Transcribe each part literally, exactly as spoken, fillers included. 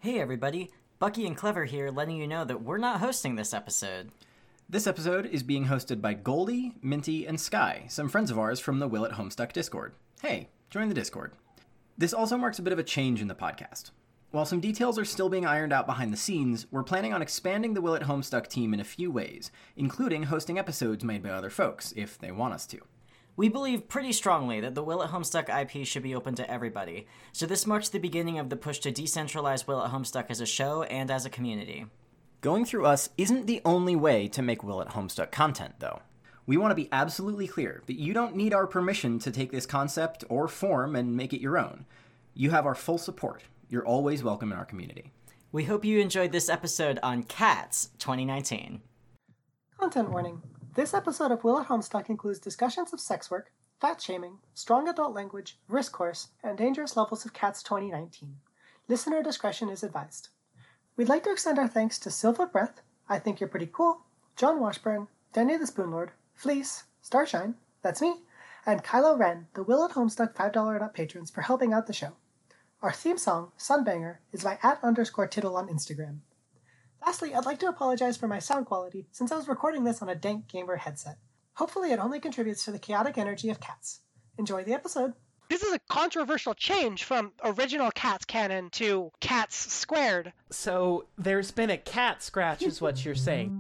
Hey everybody, Bucky and Clever here letting you know that we're not hosting this episode. This episode is being hosted by Goldie, Minty, and Sky, some friends of ours from the Will at Homestuck Discord. Hey, join the Discord. This also marks a bit of a change in the podcast. While some details are still being ironed out behind the scenes, we're planning on expanding the Will at Homestuck team in a few ways, including hosting episodes made by other folks, if they want us to. We believe pretty strongly that the Will at Homestuck I P should be open to everybody, so this marks the beginning of the push to decentralize Will at Homestuck as a show and as a community. Going through us isn't the only way to make Will at Homestuck content, though. We want to be absolutely clear that you don't need our permission to take this concept or form and make it your own. You have our full support. You're always welcome in our community. We hope you enjoyed this episode on Cats twenty nineteen. Content warning. This episode of Will at Homestuck includes discussions of sex work, fat shaming, strong adult language, risk course, and dangerous levels of Cats twenty nineteen. Listener discretion is advised. We'd like to extend our thanks to Silver Breath, I Think You're Pretty Cool, John Washburn, Danny the Spoonlord, Fleece, Starshine, that's me, and Kylo Ren, the Will at Homestuck five dollars and up patrons for helping out the show. Our theme song, Sunbanger, is by at underscore tittle on Instagram. Lastly, I'd like to apologize for my sound quality, since I was recording this on a dank gamer headset. Hopefully it only contributes to the chaotic energy of Cats. Enjoy the episode! This is a controversial change from original Cats canon to Cats squared. So there's been a cat scratch is what you're saying.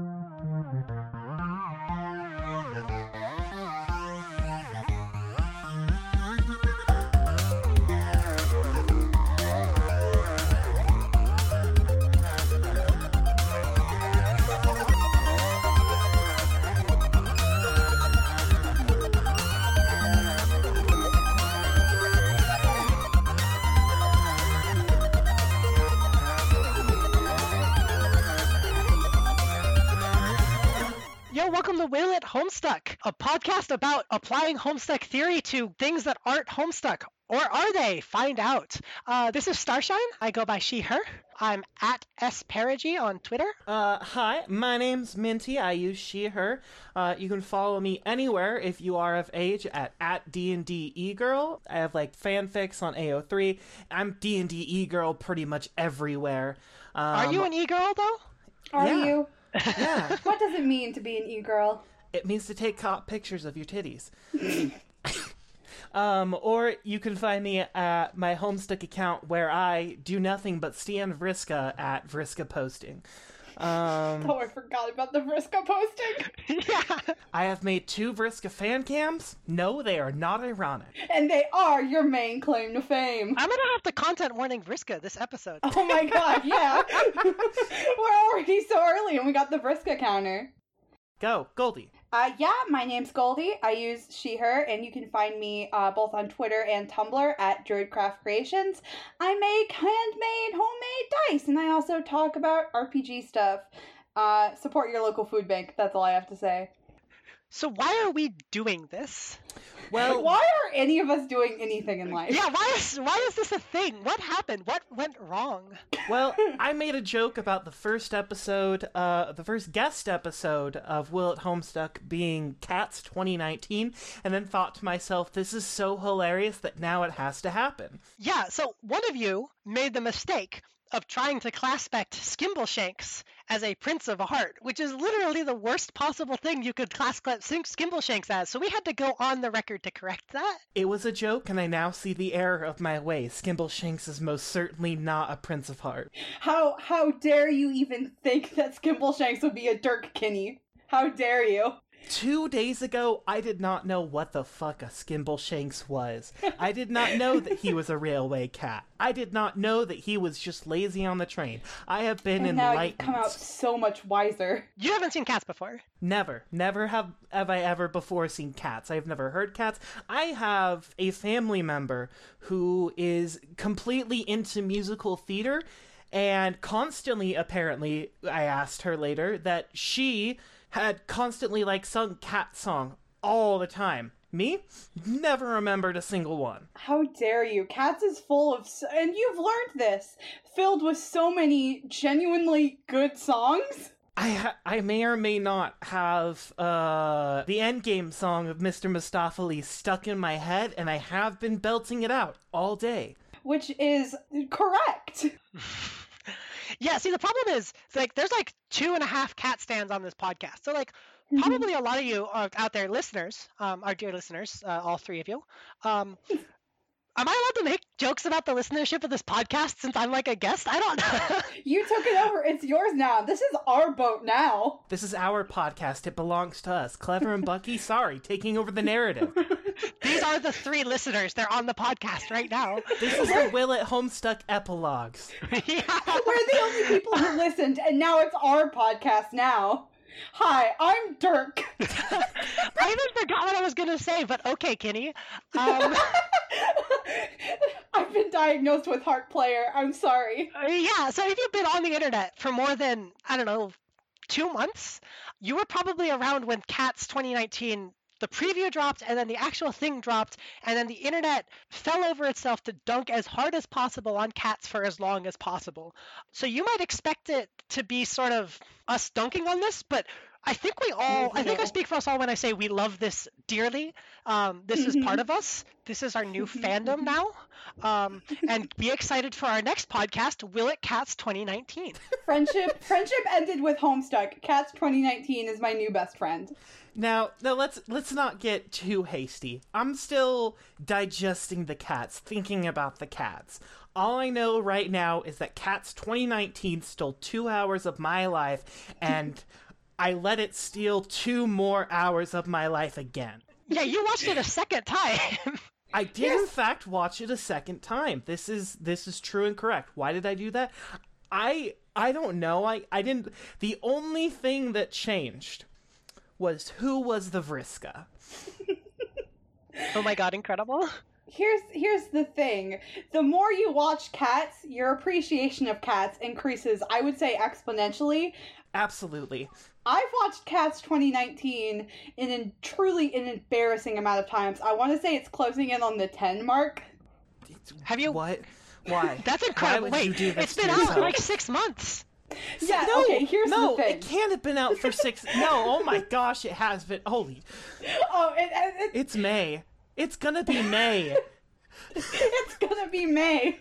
Welcome to Will at Homestuck, a podcast about applying Homestuck theory to things that aren't Homestuck. Or are they? Find out. Uh, this is Starshine. I go by she, her. I'm at S Perigi on Twitter. Uh, hi, my name's Minty. I use she, her. Uh, you can follow me anywhere if you are of age at, at D and D eGirl. I have, like, fanfics on A O three. I'm D and D eGirl pretty much everywhere. Um, are you an e-girl, though? Are yeah. you? Yeah. What does it mean to be an e-girl? It means to take hot pictures of your titties. um, or you can find me at my Homestuck account where I do nothing but stand Vriska at Vriska Posting. Um, oh, I forgot about the Vriska posting. Yeah. I have made two Vriska fan cams. No, they are not ironic. And they are your main claim to fame. I'm gonna have to content warning Vriska this episode. Oh my god, yeah. We're already so early and we got the Vriska counter. Go, Goldie. Uh, yeah, my name's Goldie. I use she, her, and you can find me uh, both on Twitter and Tumblr at Druidcraft Creations. I make handmade, homemade dice, and I also talk about R P G stuff. Uh, support your local food bank. That's all I have to say. So why are we doing this? Well, why are any of us doing anything in life? Yeah, why is why is this a thing? What happened? What went wrong? Well, I made a joke about the first episode, uh, the first guest episode of Will at Homestuck being Cats twenty nineteen, and then thought to myself, this is so hilarious that now it has to happen. Yeah, so one of you made the mistake of trying to class-spect Skimbleshanks as a Prince of Heart, which is literally the worst possible thing you could class-spect Skimbleshanks as, so we had to go on the record to correct that. It was a joke, and I now see the error of my ways. Skimbleshanks is most certainly not a Prince of Heart. How how dare you even think that Skimbleshanks would be a Dirk Kinney? How dare you? Two days ago, I did not know what the fuck a Skimbleshanks was. I did not know that he was a railway cat. I did not know that he was just lazy on the train. I have been and now enlightened. You've come out so much wiser. You haven't seen Cats before? Never. Never have, have I ever before seen Cats. I have never heard Cats. I have a family member who is completely into musical theater, and constantly, apparently, I asked her later, that she had constantly, like, sung Cat song all the time. Me? Never remembered a single one. How dare you? Cats is full of, so- and you've learned this, filled with so many genuinely good songs. I ha- I may or may not have uh, the Endgame song of Mister Mistopheles stuck in my head, and I have been belting it out all day. Which is correct. Yeah, see, the problem is, it's like, there's like two and a half cat stands on this podcast. So, like, probably a lot of you are out there, listeners, um, our dear listeners, uh, all three of you. Um, am I allowed to make jokes about the listenership of this podcast since I'm like a guest? I don't know. You took it over. It's yours now. This is our boat now. This is our podcast. It belongs to us. Clever and Bucky, sorry, taking over the narrative. These are the three listeners. They're on the podcast right now. This is the Will at Homestuck epilogues. Yeah. We're the only people who listened, and now it's our podcast now. Hi, I'm Dirk. I even forgot what I was going to say, but okay, Kenny. Um, I've been diagnosed with heart player. I'm sorry. yeah, so if you've been on the internet for more than, I don't know, two months, you were probably around when Cats twenty nineteen, the preview dropped, and then the actual thing dropped, and then the internet fell over itself to dunk as hard as possible on Cats for as long as possible. So you might expect it to be sort of us dunking on this, but I think we all, I think I speak for us all when I say we love this dearly. Um, this is part of us. This is our new fandom now. Um, and be excited for our next podcast, Will It Cats twenty nineteen. Friendship friendship ended with Homestuck. Cats twenty nineteen is my new best friend. Now, now let's let's not get too hasty. I'm still digesting the cats, thinking about the cats. All I know right now is that Cats twenty nineteen stole two hours of my life, and I let it steal two more hours of my life again. Yeah, you watched it a second time. I did, in fact, watch it a second time. This is this is true and correct. Why did I do that? I I don't know. I, I didn't... The only thing that changed was who was the Vriska. Oh my god, incredible. Here's here's the thing. The more you watch Cats, your appreciation of Cats increases, I would say, exponentially. Absolutely. I've watched Cats twenty nineteen in a truly an embarrassing amount of times. I want to say it's closing in on the ten mark. Have you... What? Why? That's incredible. Why would you Wait, do this it's been to out yourself? like six months. Yeah, no, okay, here's no, the thing. it can't have been out for six... No, oh my gosh, it has been... Holy... Oh, it, it, it, It's May. It's gonna be May. it's gonna be May.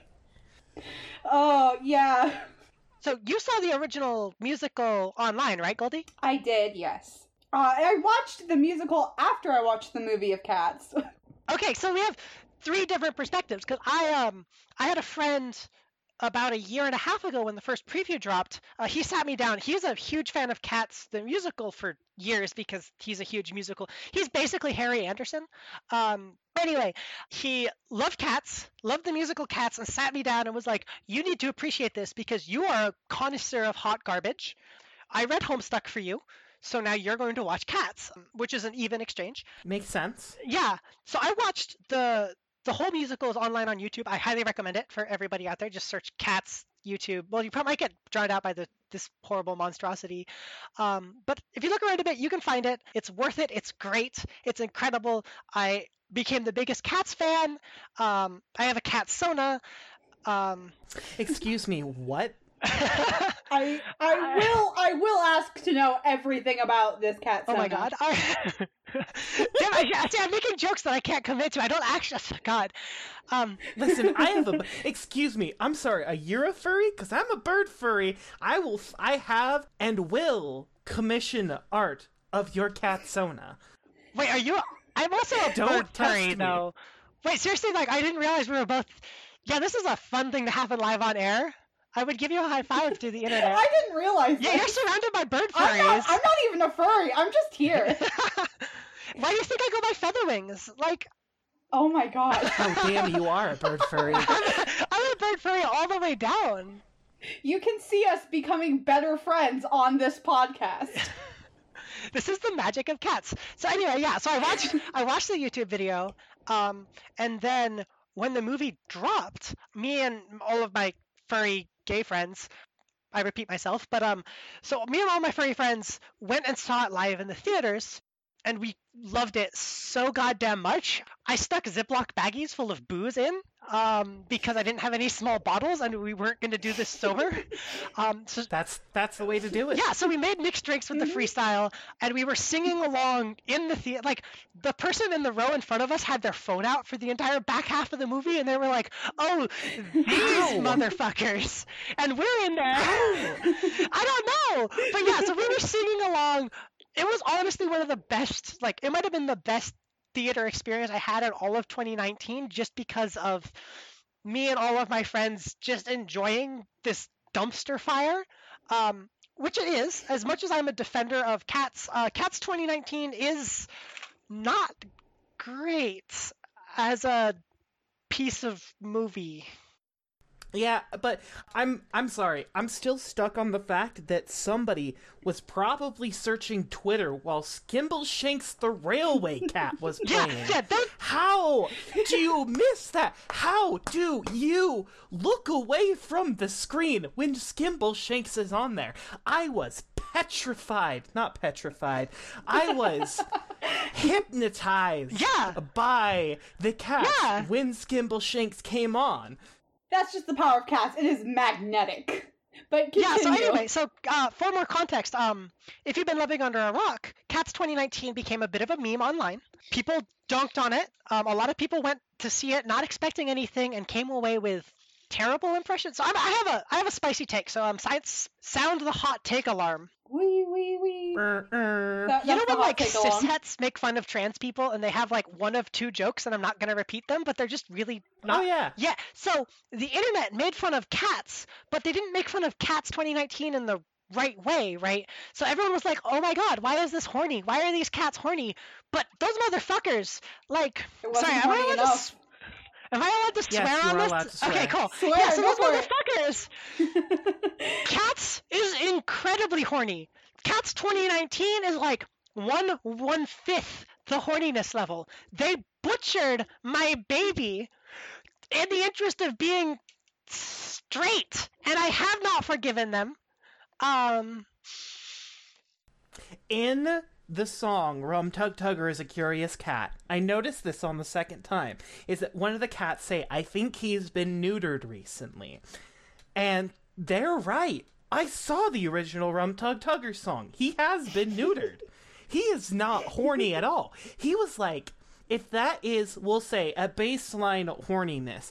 Oh, yeah. So you saw the original musical online, right, Goldie? I did, yes. Uh, I watched the musical after I watched the movie of Cats. Okay, so we have three different perspectives, because I um I had a friend about a year and a half ago when the first preview dropped. Uh, he sat me down. He's a huge fan of Cats, the musical, for years because he's a huge musical. He's basically Harry Anderson. Um, anyway, he loved Cats, loved the musical Cats, and sat me down and was like, you need to appreciate this because you are a connoisseur of hot garbage. I read Homestuck for you, so now you're going to watch Cats, which is an even exchange. Makes sense. Yeah, so I watched the the whole musical is online on YouTube. I highly recommend it for everybody out there. Just search Cats YouTube. Well, you probably might get drowned out by the this horrible monstrosity. Um, but if you look around a bit, you can find it. It's worth it. It's great. It's incredible. I became the biggest Cats fan. Um, I have a Cat Sona. Um, Excuse me, what? I I will I will ask to know everything about this Cat oh my Sona. god. I, Damn, I, see, I'm making jokes that I can't commit to. I don't actually. God. Um, Listen, I have a... Excuse me, I'm sorry, a you're a furry? Because I'm a bird furry. I will... I have and will commission art of your Cat Sona. wait, are you? I'm also a Don't bird test furry, me. though. Wait, seriously? Like, I didn't realize we were both. Yeah, this is a fun thing to happen live on air. I would give you a high five through the internet. I didn't realize Yeah, that. you're surrounded by bird I'm not, furries. I'm not even a furry. I'm just here. Why do you think I go by feather wings? Like, Oh my god. Oh, damn, you are a bird furry. I'm a, I'm a bird furry all the way down. You can see us becoming better friends on this podcast. This is the magic of cats. So anyway, yeah. So I watched I watched the YouTube video, um, and then when the movie dropped, me and all of my furry gay friends, I repeat myself, but um, so me and all my furry friends went and saw it live in the theaters. and we loved it so goddamn much. I stuck Ziploc baggies full of booze in um, because I didn't have any small bottles and we weren't going to do this sober. Um, so, That's that's the way to do it. yeah, so we made mixed drinks with the freestyle, and we were singing along in the theater. Like, the person in the row in front of us had their phone out for the entire back half of the movie, and they were like, oh, these motherfuckers. And we're in there. I don't know. But yeah, so we were singing along. It was honestly one of the best, like, it might have been the best theater experience I had in all of twenty nineteen, just because of me and all of my friends just enjoying this dumpster fire, um, which it is. As much as I'm a defender of Cats, uh, Cats twenty nineteen is not great as a piece of movie. Yeah, but I'm I'm sorry. I'm still stuck on the fact that somebody was probably searching Twitter while Skimbleshanks the Railway Cat was Yeah, playing. yeah, that, How do you miss that? How do you look away from the screen when Skimbleshanks is on there? I was petrified. Not petrified. I was hypnotized Yeah. by the cat Yeah. when Skimbleshanks came on. That's just the power of Cats. It is magnetic. But continue. yeah, so anyway, so uh, for more context, um, if you've been living under a rock, Cats twenty nineteen became a bit of a meme online. People dunked on it. Um, a lot of people went to see it not expecting anything and came away with terrible impressions. So I'm, I have a I have a spicy take. So um, science, sound the hot take alarm. Wee, wee, wee. Er, er. That- You know that's the when hot like take along. cishettes make fun of trans people and they have like one of two jokes, and I'm not gonna repeat them, but they're just really not. Oh, yeah. Yeah. So the internet made fun of Cats, but they didn't make fun of Cats twenty nineteen in the right way, right? So everyone was like, "Oh my god, why is this horny? Why are these cats horny?" But those motherfuckers, like, It wasn't sorry, am I horny allowed to? enough. s- Am I allowed to Yes, swear you on are this? allowed to swear. Okay, cool. Swear, yeah, so go those for it. motherfuckers. Cats is incredibly horny. Cats twenty nineteen is like one one fifth the horniness level. They butchered my baby in the interest of being straight, and I have not forgiven them. Um, In the song Rum Tug Tugger is a Curious Cat, I noticed this on the second time, is that one of the cats say, I think he's been neutered recently. And they're right. I saw the original Rum Tug Tugger song. He has been neutered. He is not horny at all. He was like, if that is, we'll say, a baseline horniness,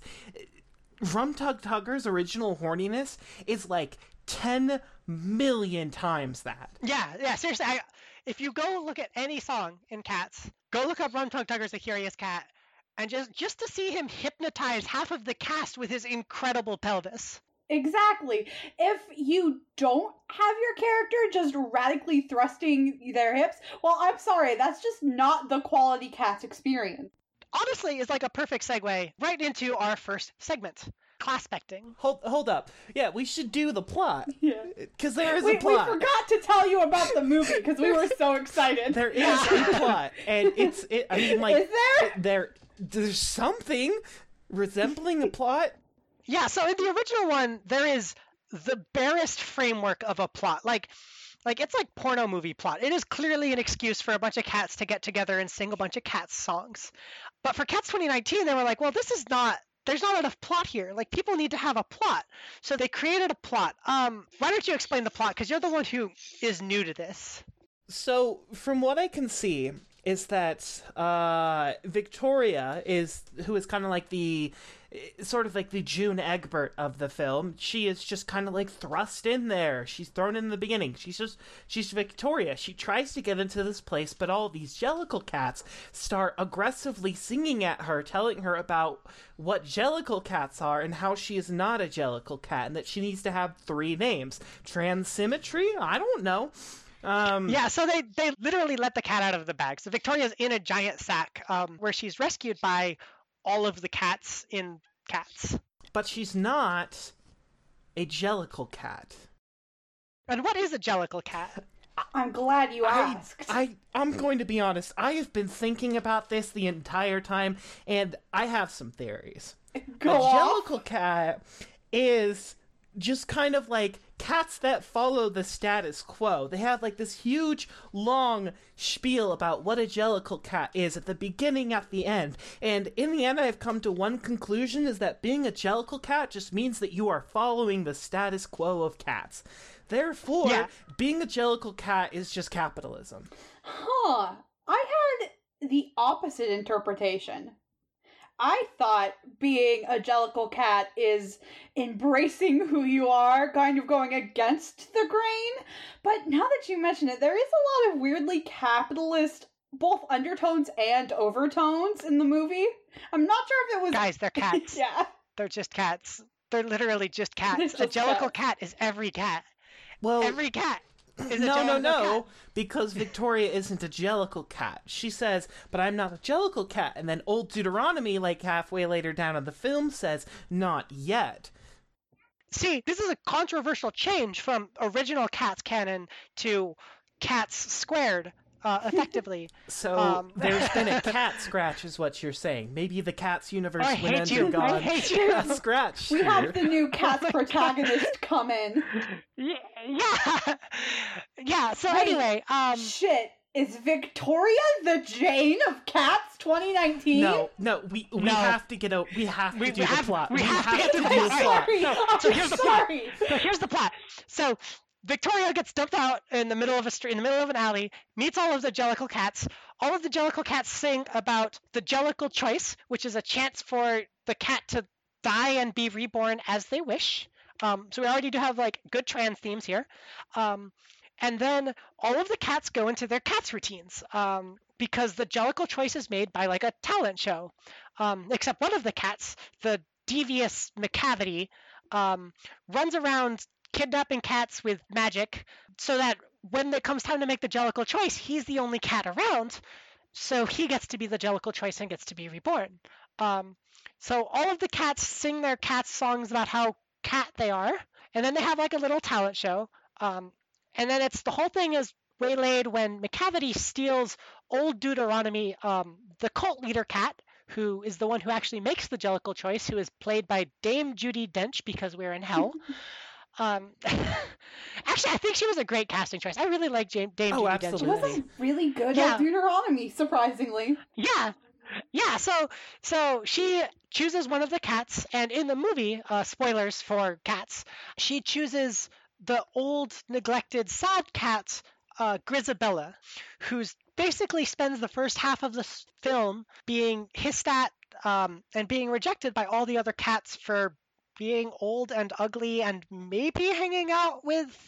Rum Tug Tugger's original horniness is like ten million times that. yeah, yeah, seriously. I, if you go look at any song in Cats, go look up Rum Tongue Tugger's The Curious Cat, and just just to see him hypnotize half of the cast with his incredible pelvis. Exactly. If you don't have your character just radically thrusting their hips, well, I'm sorry, that's just not the quality Cats experience. Honestly, is like a perfect segue right into our first segment, class-specting. Hold, hold up. Yeah, we should do the plot. Yeah. Because there is We, a we plot. forgot to tell you about the movie because we were so excited. There is a plot, and it's. It, I mean, like Is there? there. There's something resembling a plot. Yeah, so in the original one, there is the barest framework of a plot. Like, like it's like porno movie plot. It is clearly an excuse for a bunch of cats to get together and sing a bunch of Cats songs. But for Cats twenty nineteen, they were like, well, this is not. There's not enough plot here. Like, people need to have a plot. So they created a plot. Um, why don't you explain the plot? Because you're the one who is new to this. So, from what I can see, is that uh, Victoria is who is kind of like the sort of like the June Egbert of the film. She is just kind of like thrust in there. She's thrown in the beginning. She's just she's Victoria. She tries to get into this place, but all these Jellicle cats start aggressively singing at her, telling her about what Jellicle cats are and how she is not a Jellicle cat and that she needs to have three names. Transymmetry? I don't know. Um, Yeah, so they, they literally let the cat out of the bag. So Victoria's in a giant sack um, where she's rescued by all of the cats in Cats. But she's not a Jellicle cat. And what is a Jellicle cat? I'm glad you I, asked. I, I'm going to be honest. I have been thinking about this the entire time, and I have some theories. Go a off. Jellicle cat is just kind of like cats that follow the status quo. They have like this huge, long spiel about what a Jellicle cat is at the beginning, at the end. And in the end, I've come to one conclusion, is that being a Jellicle cat just means that you are following the status quo of cats. Therefore, Yeah. being a Jellicle cat is just capitalism. Huh. I had the opposite interpretation. I thought being a Jellicle cat is embracing who you are, kind of going against the grain. But now that you mention it, there is a lot of weirdly capitalist, both undertones and overtones in the movie. I'm not sure if it was... Guys, they're cats. yeah. They're just cats. They're literally just cats. They're a just Jellicle cats. cat is every cat. Well, Every cat is a no, no, Jellicle no, cat. because Victoria isn't a Jellicle cat. She says, but I'm not a Jellicle cat. And then old Deuteronomy, like halfway later down in the film, says, not yet. See, this is a controversial change from original Cats canon to Cats squared, uh, effectively. So Um, there's been a cat scratch, is what you're saying. Maybe the Cats universe I went hate you. undergone I hate you. cat scratch. We here. have the new Cats protagonist come in. Yeah, yeah, yeah. So Wait. anyway, um, Shit. Is Victoria the Jane of Cats twenty nineteen? No, no, we we No. have to get out. We have to We- do we the have- plot. we have to get to to do the the plot. plot. Sorry. No, I'm so here's the plot. sorry. so here's the plot. So Victoria gets dumped out in the middle of a street, in the middle of an alley, meets all of the Jellicle cats. All of the Jellicle cats sing about the Jellicle choice, which is a chance for the cat to die and be reborn as they wish. Um, so we already do have like good trans themes here. Um, and then all of the cats go into their cats routines um, because the Jellicle choice is made by like a talent show. Um, except one of the cats, the devious McCavity, um, runs around kidnapping cats with magic so that when it comes time to make the Jellicle choice, he's the only cat around. So he gets to be the Jellicle choice and gets to be reborn. Um, so all of the cats sing their cat songs about how cat they are. And then they have like a little talent show. Um, and then it's the whole thing is waylaid when McCavity steals old Deuteronomy, um, the cult leader cat, who is the one who actually makes the Jellicle choice, who is played by Dame Judi Dench because we're in hell. um, actually, I think she was a great casting choice. I really like Dame, Dame Oh, Judi absolutely. She Dench. was a really good Yeah. at Deuteronomy, surprisingly. Yeah. Yeah, so so she chooses one of the cats, and in the movie, uh, spoilers for Cats, she chooses the old, neglected, sad cat, uh, Grisabella, who's basically spends the first half of the s- film being hissed at um, and being rejected by all the other cats for being old and ugly and maybe hanging out with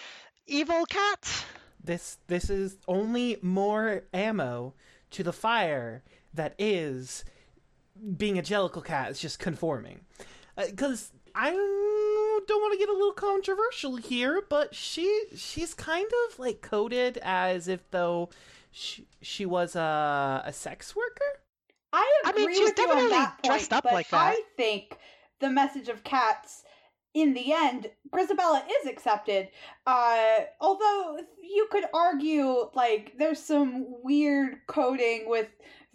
evil cats. This this is only more ammo to the fire that is being a Jellicle cat. It's just conforming. Because I don't want to get a little controversial here, but she she's kind of like coded as if though she, she was a, a sex worker. I I agree mean, she's with you on definitely that point, dressed up but like that. I think the message of Cats, in the end, Grisabella is accepted. Uh, although you could argue, like, there's some weird coding with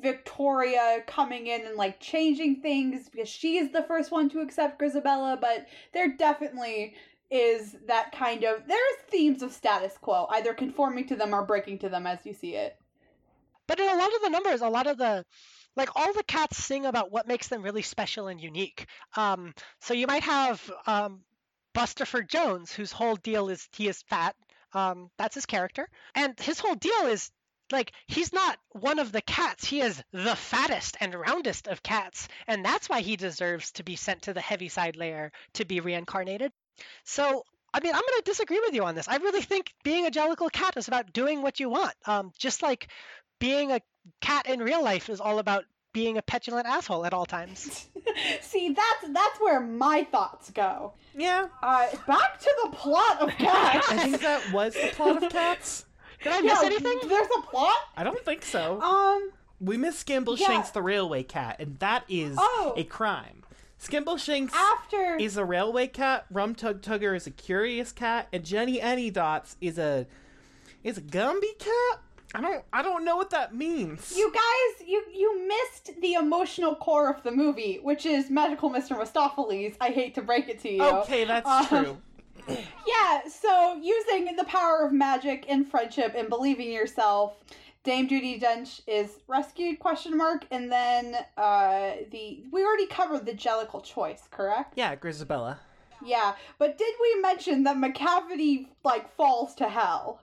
Victoria coming in and, like, changing things because she is the first one to accept Grisabella, but there definitely is that kind of... There's themes of status quo, either conforming to them or breaking to them as you see it. But in a lot of the numbers, a lot of the, like all the cats sing about what makes them really special and unique. Um, so you might have um, Busterford Jones, whose whole deal is he is fat. Um, that's his character. And his whole deal is like he's not one of the cats. He is the fattest and roundest of cats. And that's why he deserves to be sent to the Heaviside layer to be reincarnated. So I mean, I'm going to disagree with you on this. I really think being a Jellicle cat is about doing what you want. Um, just like being a cat in real life is all about being a petulant asshole at all times. See, that's that's where my thoughts go. Yeah, Uh, back to the plot of Cats. I think that was the plot of Cats. Did I miss Yeah, anything? There's a plot. I don't think so. Um, We miss Skimbleshanks yeah. the railway cat, and that is Oh. a crime. Skimbleshanks after is a railway cat, Rum Tug Tugger is a curious cat, and Jenny Anydots is a is a Gumby cat. I don't I don't know what that means. You guys, you you missed the emotional core of the movie, which is Magical Mister Mistopheles. I hate to break it to you. Okay, that's Um, true. Yeah, so using the power of magic and friendship and believing in yourself, Dame Judi Dench is rescued, question mark, and then uh the we already covered the Jellicle choice, correct? Yeah, Grisabella. Yeah, but did we mention that McCavity like falls to hell?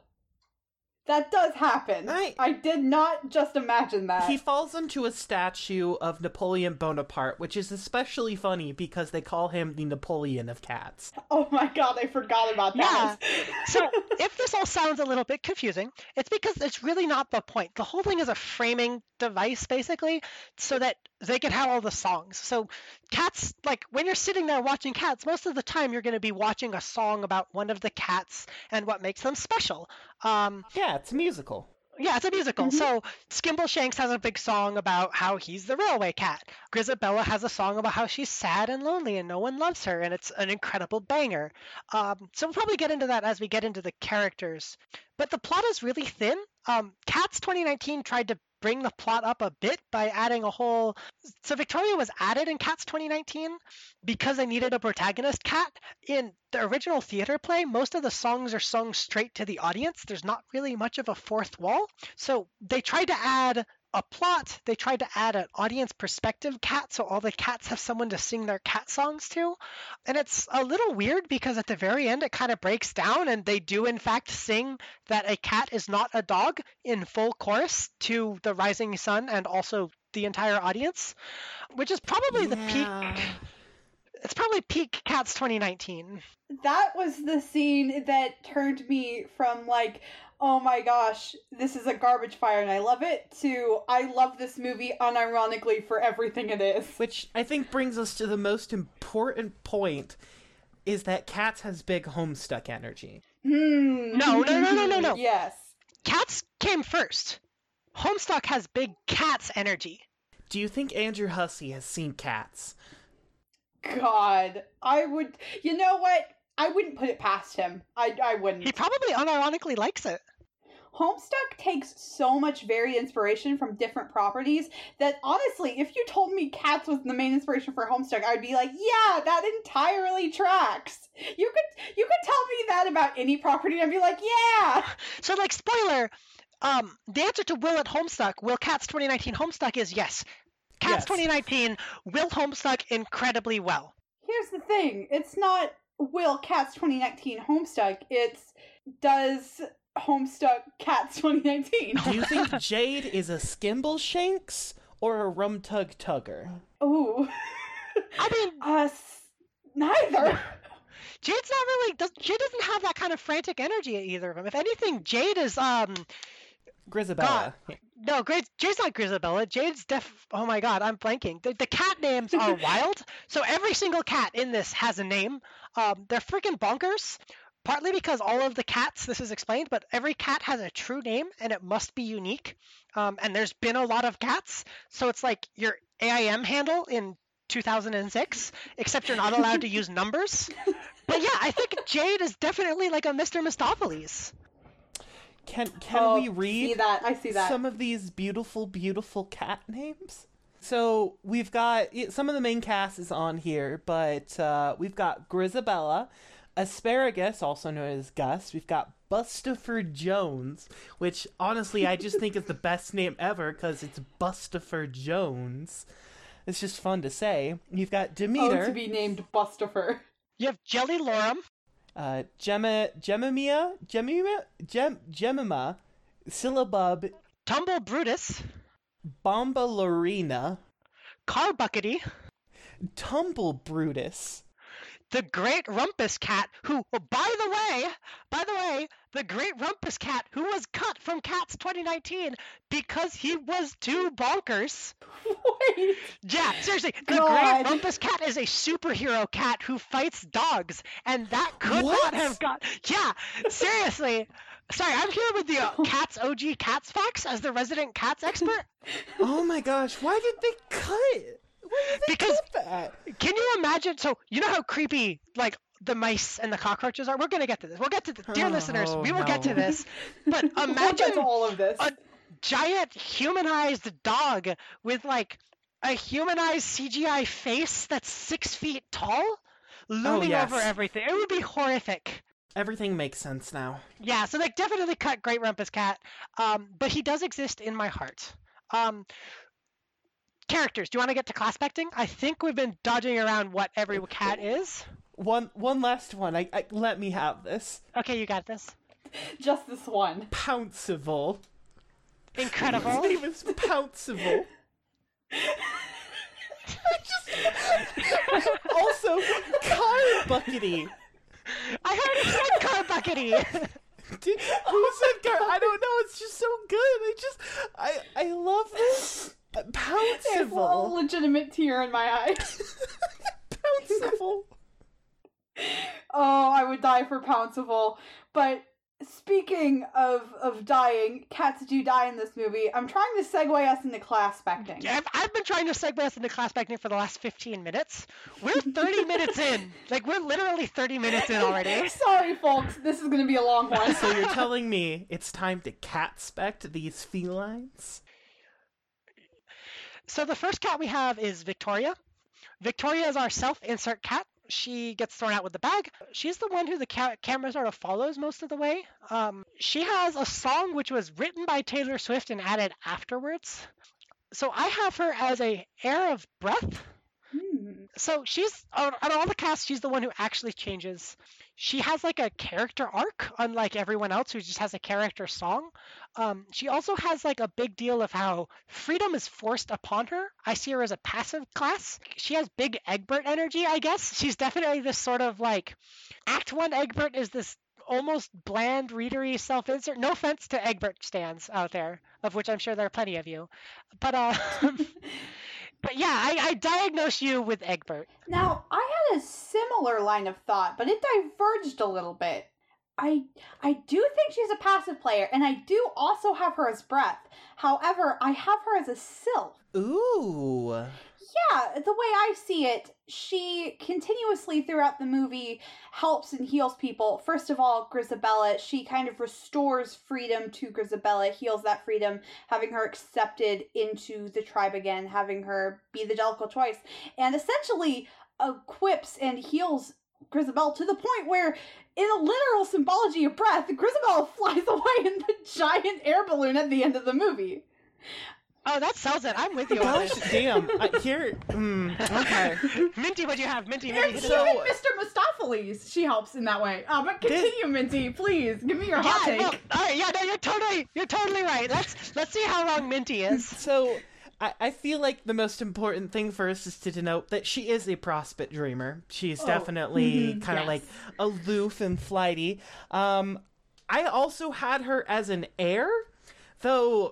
That does happen. I- I did not just imagine that. He falls into a statue of Napoleon Bonaparte, which is especially funny because they call him the Napoleon of cats. Oh my god, I forgot about that. So, if this all sounds a little bit confusing, it's because it's really not the point. The whole thing is a framing device, basically, so that they can have all the songs. So, Cats, like, when you're sitting there watching Cats, most of the time you're going to be watching a song about one of the cats and what makes them special. Um, Yeah, it's a musical. yeah, it's a musical. So Skimbleshanks has a big song about how he's the railway cat. Grisabella has a song about how she's sad and lonely and no one loves her, and it's an incredible banger. Um, so we'll probably get into that as we get into the characters. But the plot is really thin. Um, Cats twenty nineteen tried to bring the plot up a bit by adding a whole... So Victoria was added in Cats twenty nineteen because they needed a protagonist cat. In the original theater play, most of the songs are sung straight to the audience. There's not really much of a fourth wall. So they tried to add a plot. They tried to add an audience perspective cat, so all the cats have someone to sing their cat songs to. And it's a little weird because at the very end it kind of breaks down, and they do in fact sing that a cat is not a dog in full chorus to the rising sun and also the entire audience, which is probably the peak. It's probably peak Cats twenty nineteen. That was the scene that turned me from like, oh my gosh, this is a garbage fire and I love it, to I love this movie unironically for everything it is. Which I think brings us to the most important point, is that Cats has big Homestuck energy. Hmm. No, no, no, no, no, no. Yes. Cats came first. Homestuck has big Cats energy. Do you think Andrew Hussey has seen Cats? God, I would. You know what? I wouldn't put it past him. I I wouldn't. He probably unironically likes it. Homestuck takes so much varied inspiration from different properties that honestly, if you told me Cats was the main inspiration for Homestuck, I'd be like, yeah, that entirely tracks. You could you could tell me that about any property and I'd be like, yeah. So, like, spoiler, um, the answer to Will at Homestuck, will Cats twenty nineteen Homestuck is yes. Cats Yes. twenty nineteen will Homestuck incredibly well. Here's the thing. It's not will Cats twenty nineteen Homestuck. It's does Homestuck Cats twenty nineteen. Do you think Jade is a Skimbleshanks or a Rumtug Tugger? Ooh. I mean, Uh, s- neither. Jade's not really. Does, Jade doesn't have that kind of frantic energy at either of them. If anything, Jade is um. Grisabella. No, Great. Jade's not Grisabella. Jade's def. Oh my God, I'm blanking. The, the cat names are wild. So every single cat in this has a name. Um, they're freaking bonkers. Partly because all of the cats, this is explained, but every cat has a true name and it must be unique. Um, and there's been a lot of cats, so it's like your A I M handle in two thousand six, except you're not allowed to use numbers. But yeah, I think Jade is definitely like a Mister Mistopheles. Can can Oh, we see read that? I see that. some of these beautiful, beautiful cat names? So we've got some of the main cast is on here, but uh, we've got Grisabella, Asparagus, also known as Gus. We've got Bustopher Jones, which honestly I just think is the best name ever because it's Bustopher Jones. It's just fun to say. You've got Oh, Demeter, to be named Bustopher. You have Jelly Lorum, uh, Gemma, Gemmimia, Gemmimia, Gem, Gemmima, Syllabub, Tumble Brutus, Bomba Lorena, Carbuckety, Tumble Brutus, the Great Rumpus Cat, who, oh, by the way, by the way, the Great Rumpus Cat, who was cut from Cats twenty nineteen because he was too bonkers. Wait. Yeah, seriously, the God. Great Rumpus Cat is a superhero cat who fights dogs, and that could What? not have got. Yeah, seriously. Sorry, I'm here with the uh, Cats O G Cats Facts as the resident cats expert. Oh my gosh, why did they cut it? Why did they Because- cut that? Can you imagine? So you know how creepy, like the mice and the cockroaches are. We're going to get to this. We'll get to this. Dear Oh, listeners, we will no. get to this. But We'll get imagine to all of this. a giant humanized dog with like a humanized C G I face that's six feet tall looming yes. over everything. It would be horrific. Everything makes sense now. Yeah, so they definitely cut Great Rumpus Cat, um, but he does exist in my heart. Um, characters, do you want to get to class-specting? I think we've been dodging around what every cat is. One one last one. I, I let me have this. Okay, you got this. Just this one. Pouncival. Incredible. His name is Pouncival. I just... also, car buckety. I heard it said car buckety. Did, who said car? I don't know. It's just so good. I just, I, I love this. It's a Pouncival. legitimate tear in my eye. Pouncival. Oh, I would die for Pouncival. But speaking of of dying, cats do die in this movie. I'm trying to segue us into class specting. I've, I've been trying to segue us into class specting for the last fifteen minutes. We're thirty minutes in. Like, we're literally thirty minutes in already. Sorry, folks. This is going to be a long one. So you're telling me it's time to cat-spect these felines? So the first cat we have is Victoria. Victoria is our self-insert cat. She gets thrown out with the bag. She's the one who the ca- camera sort of follows most of the way. Um, she has a song which was written by Taylor Swift and added afterwards. So I have her as a Air of Breath. Hmm. So she's, out of all the cast, she's the one who actually changes. She has like a character arc, unlike everyone else who just has a character song. Um, she also has like a big deal of how freedom is forced upon her. I see her as a passive class. She has big Egbert energy, I guess. She's definitely this sort of like, Act one Egbert is this almost bland, readery self-insert. No offense to Egbert stands out there, of which I'm sure there are plenty of you. But uh, but yeah, I, I diagnosed you with Egbert. Now, I had a similar line of thought, but it diverged a little bit. I I do think she's a passive player, and I do also have her as Breath. However, I have her as a Sylph. Ooh. Yeah, the way I see it, she continuously throughout the movie helps and heals people. First of all, Grisabella, she kind of restores freedom to Grisabella, heals that freedom, having her accepted into the tribe again, having her be the Jellicle choice, and essentially equips and heals Grisabella to the point where, in a literal symbology of Breath, Grisabella flies away in the giant air balloon at the end of the movie. Oh, that sells it. I'm with you on Gosh, this. damn. I, here, mm, okay. Minty, what do you have? Minty, Minty, And hit even it. So- Mister Mustopheles, she helps in that way. Uh, but This- continue, Minty, please. Give me your hot Yeah, take. no, all right, yeah, no, you're totally, you're totally right. Let's let's see how wrong Minty is. So, I, I feel like the most important thing first is to denote that she is a prospect dreamer. She's Oh, definitely mhm, kind of yes. like aloof and flighty. Um, I also had her as an heir, though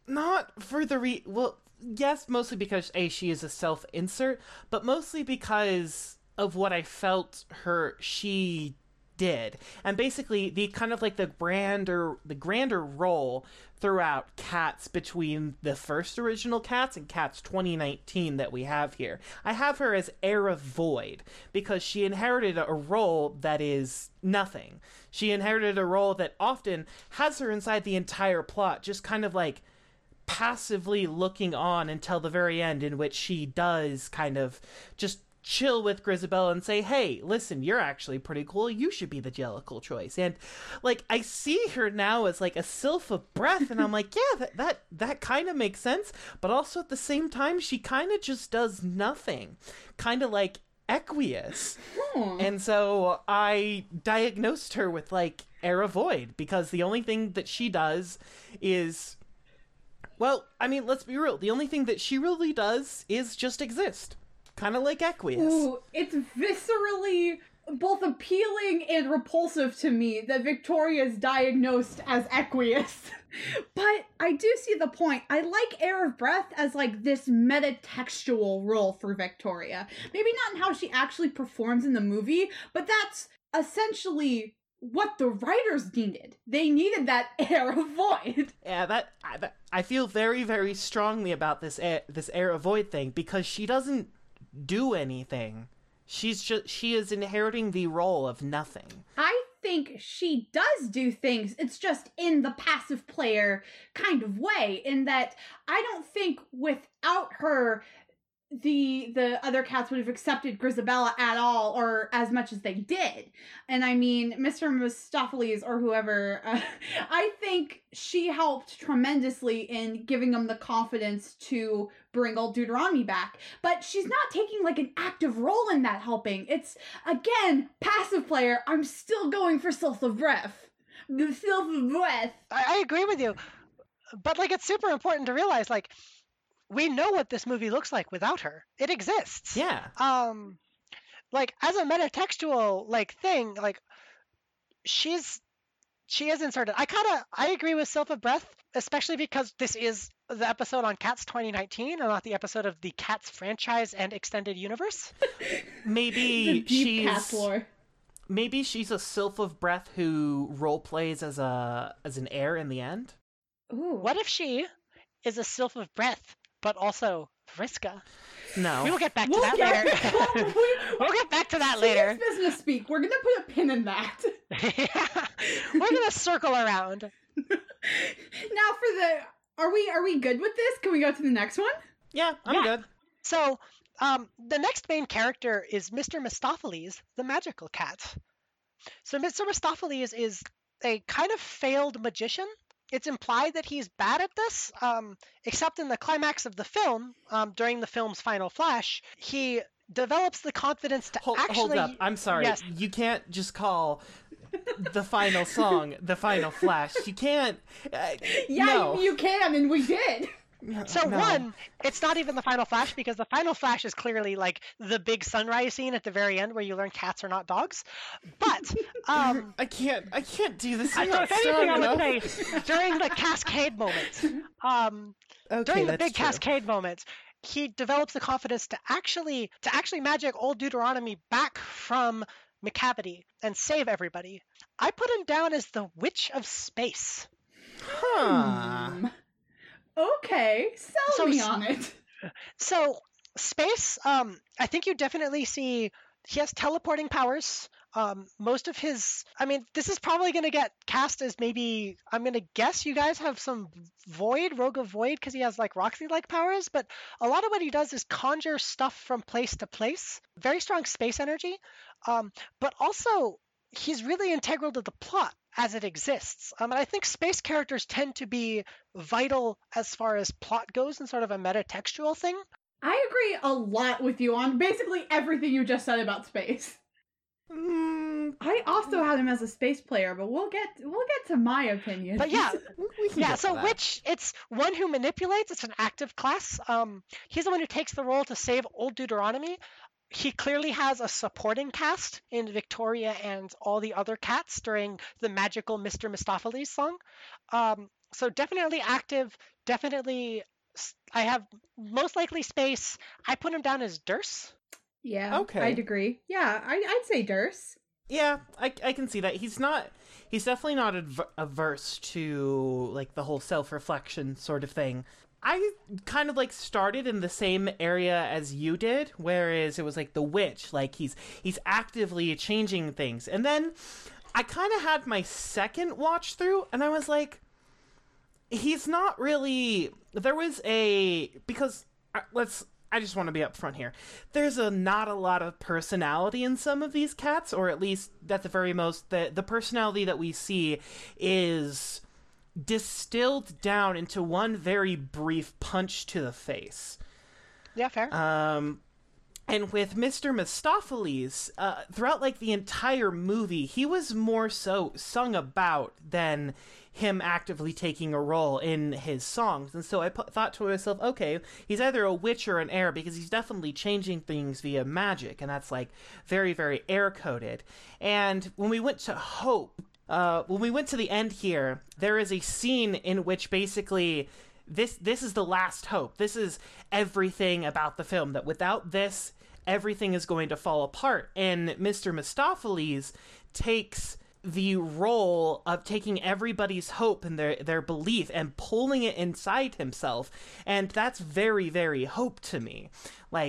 not for the re- well, yes, mostly because A, she is a self-insert, but mostly because of what I felt her she did. And basically the kind of like the grander the grander role throughout Cats between the first original Cats and Cats twenty nineteen that we have here. I have her as Heir of Void because she inherited a role that is nothing. She inherited a role that often has her inside the entire plot, just kind of like passively looking on until the very end, in which she does kind of just chill with Grisabella and say, hey, listen, you're actually pretty cool. You should be the Jellicle choice. And like, I see her now as like a sylph of breath, and I'm like, yeah, that that, that kind of makes sense. But also at the same time, she kind of just does nothing. Kind of like Equius. Hmm. And so I diagnosed her with like Heir of Void, because the only thing that she does is, well, I mean, let's be real. The only thing that she really does is just exist. Kind of like Equius. Ooh, it's viscerally both appealing and repulsive to me that Victoria is diagnosed as Equius. But I do see the point. I like Heir of Breath as like this metatextual role for Victoria. Maybe not in how she actually performs in the movie, but that's essentially what the writers needed. They needed that Heir of Void. Yeah, that I, that I feel very, very strongly about this Heir, this Heir of Void thing, because she doesn't do anything She's just she is inheriting the role of nothing. I think she does do things. It's just in the passive player kind of way, in that I don't think without her the the other cats would have accepted Grisabella at all, or as much as they did. And I mean, Mister Mistopheles or whoever, uh, I think she helped tremendously in giving them the confidence to bring old Deuteronomy back. But she's not taking like an active role in that helping. It's, again, passive player. I'm still going for Sylph of Breath. The Sylph of Breath. I, I agree with you. But, like, it's super important to realize, like, we know what this movie looks like without her. It exists. Yeah. Um, like, as a metatextual, like, thing, like, she's, she is inserted. I kind of, I agree with Sylph of Breath, especially because this is the episode on Cats twenty nineteen and not the episode of the Cats franchise and extended universe. Maybe The deep she's Cats lore. maybe she's a Sylph of Breath who role plays as a as an heir in the end. Ooh. What if she is a Sylph of Breath, but also Vriska? No. We will get back to We'll that get- later. we'll get back to that So later. here's business speak. We're gonna put a pin in that. Yeah. We're gonna circle around. Now for the, are we are we good with this? Can we go to the next one? Yeah, I'm Yeah. good. So, um, the next main character is Mister Mistopheles, the magical cat. So Mister Mistopheles is a kind of failed magician. It's implied that he's bad at this, um, except in the climax of the film, um, during the film's final flash, he develops the confidence to Hold, actually... hold up. I'm sorry. Yes. You can't just call the final song the final flash. You can't. Uh, Yeah, no. you, you can, and we did. So No. one, it's not even the final flash because the final flash is clearly like the big sunrise scene at the very end where you learn cats are not dogs. But um, I can't. I can't do this. I'm so not if anything, strong I enough. would say during the cascade moment, um, Okay, during the that's big true. cascade moment, he develops the confidence to actually to actually magic old Deuteronomy back from Macavity and save everybody. I put him down as the Witch of Space. Huh. Hmm. Okay, sell So me s- on it. So space, um, I think you definitely see he has teleporting powers. Um, most of his, I mean, this is probably going to get cast as maybe, I'm going to guess you guys have some Void, Rogue of Void, because he has like Roxy-like powers, but a lot of what he does is conjure stuff from place to place. Very strong space energy, um, but also he's really integral to the plot as it exists. Um, and I think space characters tend to be vital as far as plot goes and sort of a metatextual thing. I agree a lot with you on basically everything you just said about space. Mm, I also had him as a space player, but we'll get we'll get to my opinion. But yeah, we can yeah. get to So that. Witch, it's one who manipulates. It's an active class. Um, he's the one who takes the role to save old Deuteronomy. He clearly has a supporting cast in Victoria and all the other cats during the magical Mister Mistopheles song. Um, so definitely active. Definitely, s- I have most likely space. I put him down as Durst. yeah, Okay. I'd agree. Yeah, I, I'd say Durst. Yeah, I, I can see that. He's not. He's definitely not adver- averse to like the whole self-reflection sort of thing. I kind of like started in the same area as you did, whereas it was like the witch, like he's he's actively changing things. And then I kind of had my second watch through, and I was like, he's not really. There was a because uh, let's. I just want to be upfront here. There's a not a lot of personality in some of these cats, or at least at the very most, the the personality that we see is distilled down into one very brief punch to the face. Yeah, fair. Um, and with Mister Mistopheles, uh, throughout like the entire movie, he was more so sung about than him actively taking a role in his songs. And so I pu- thought to myself, okay, he's either a witch or an heir because he's definitely changing things via magic, and that's like very, very air coded. And when we went to Hope, uh, when we went to the end here, there is a scene in which basically this this is the last hope. This is everything about the film, that without this, everything is going to fall apart. And Mister Mistopheles takes the role of taking everybody's hope and their, their belief and pulling it inside himself. And that's very, very Hope to me. Like,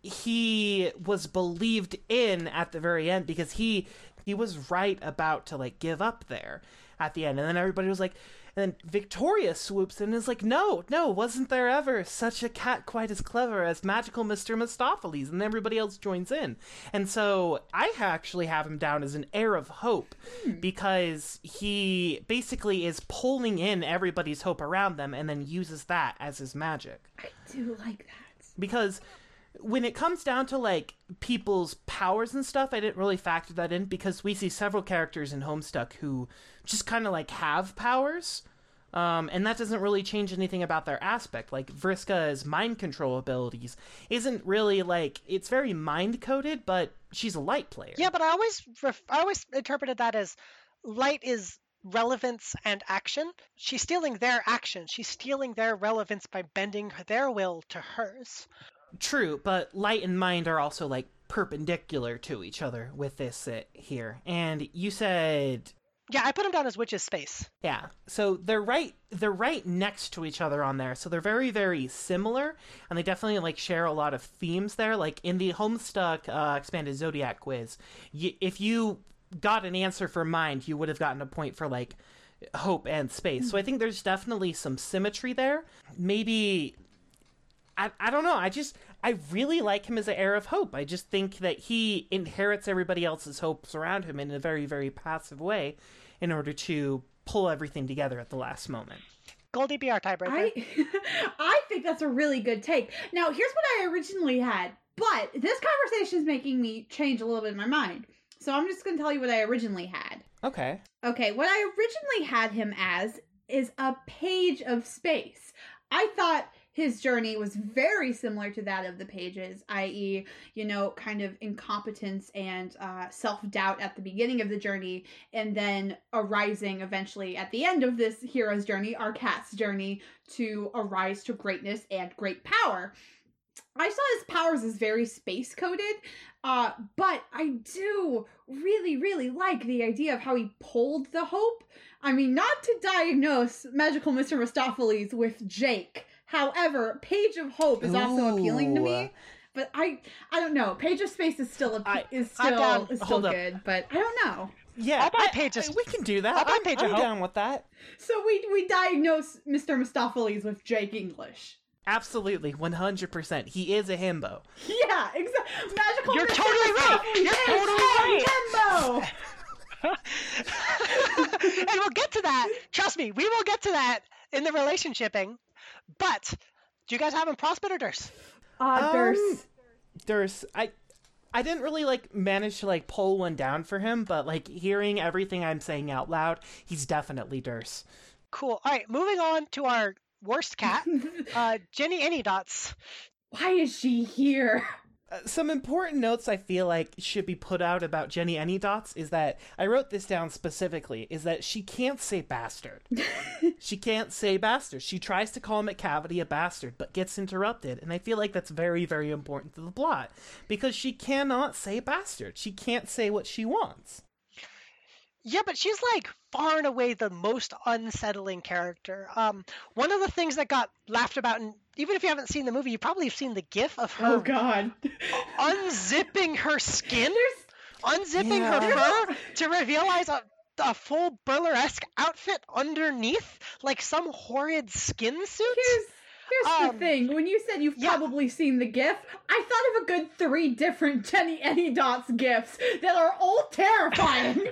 he was believed in at the very end because he he was right about to like give up there at the end, and then everybody was like, and then Victoria swoops in and is like, no, no, wasn't there ever such a cat quite as clever as magical Mister Mistopheles? And everybody else joins in. And so I actually have him down as an heir of hope hmm. because he basically is pulling in everybody's hope around them and then uses that as his magic. I do like that. Because when it comes down to like people's powers and stuff, I didn't really factor that in because we see several characters in Homestuck who just kind of like have powers, um, and that doesn't really change anything about their aspect. Like Vriska's mind control abilities isn't really like, it's very mind coded, but she's a light player. Yeah, but I always ref- I always interpreted that as light is relevance and action. She's stealing their action. She's stealing their relevance by bending their will to hers. True, but light and mind are also like perpendicular to each other with this uh, here. And you said, yeah, I put them down as witch's space. Yeah, so they're right. They're right next to each other on there, so they're very, very similar, and they definitely like share a lot of themes there. Like in the Homestuck uh, expanded Zodiac quiz, y- if you got an answer for mind, you would have gotten a point for like hope and space. So I think there's definitely some symmetry there. Maybe. I, I don't know. I just, I really like him as an heir of hope. I just think that he inherits everybody else's hopes around him in a very, very passive way in order to pull everything together at the last moment. Goldie, be our tiebreaker. I, I think that's a really good take. Now, here's what I originally had, but this conversation is making me change a little bit in my mind. So I'm just going to tell you what I originally had. Okay. Okay, what I originally had him as is a page of space. I thought his journey was very similar to that of the pages, that is, you know, kind of incompetence and uh, self-doubt at the beginning of the journey, and then arising eventually at the end of this hero's journey, our cat's journey, to arise to greatness and great power. I saw his powers as very space-coded, uh, but I do really, really like the idea of how he pulled the hope. I mean, not to diagnose magical Mister Mistopheles with Jake. However, Page of Hope is also Ooh. appealing to me. But I I don't know. Page of Space is still a, I- is I'm still down. is still Hold up. good, but I don't know. Yeah, I'll buy I- Page of- I- we can do that. I'll buy I'm, Page I'm of Hope. down with that. So we we diagnose Mister Mistopheles with Jake English. Absolutely, one hundred percent. He is a himbo. Yeah, exactly. Magical You're Mister totally right. Mistopheles You're is totally a himbo. And we'll get to that. Trust me, we will get to that in the relationshiping. But do you guys have him Prospit or Durst? Uh, Um, Durst. Durst, I I didn't really like manage to like pull one down for him, but like hearing everything I'm saying out loud, he's definitely Durst. Cool. All right, moving on to our worst cat, uh, Jenny Anydots. Why is she here? Uh, some important notes I feel like should be put out about Jenny Anydots is that I wrote this down specifically, is that she can't say bastard. She can't say bastard. She tries to call McCavity a bastard, but gets interrupted, and I feel like that's very, very important to the plot, because she cannot say bastard. She can't say what she wants. Yeah, but she's like far and away the most unsettling character. Um, one of the things that got laughed about, and even if you haven't seen the movie, you probably have seen the GIF of her Oh God. unzipping her skin, unzipping Yeah. her fur to revealize a, a full burlesque outfit underneath, like some horrid skin suit. Here's here's Um, the thing. When you said you've yeah. probably seen the GIF, I thought of a good three different Jenny Anydots GIFs that are all terrifying.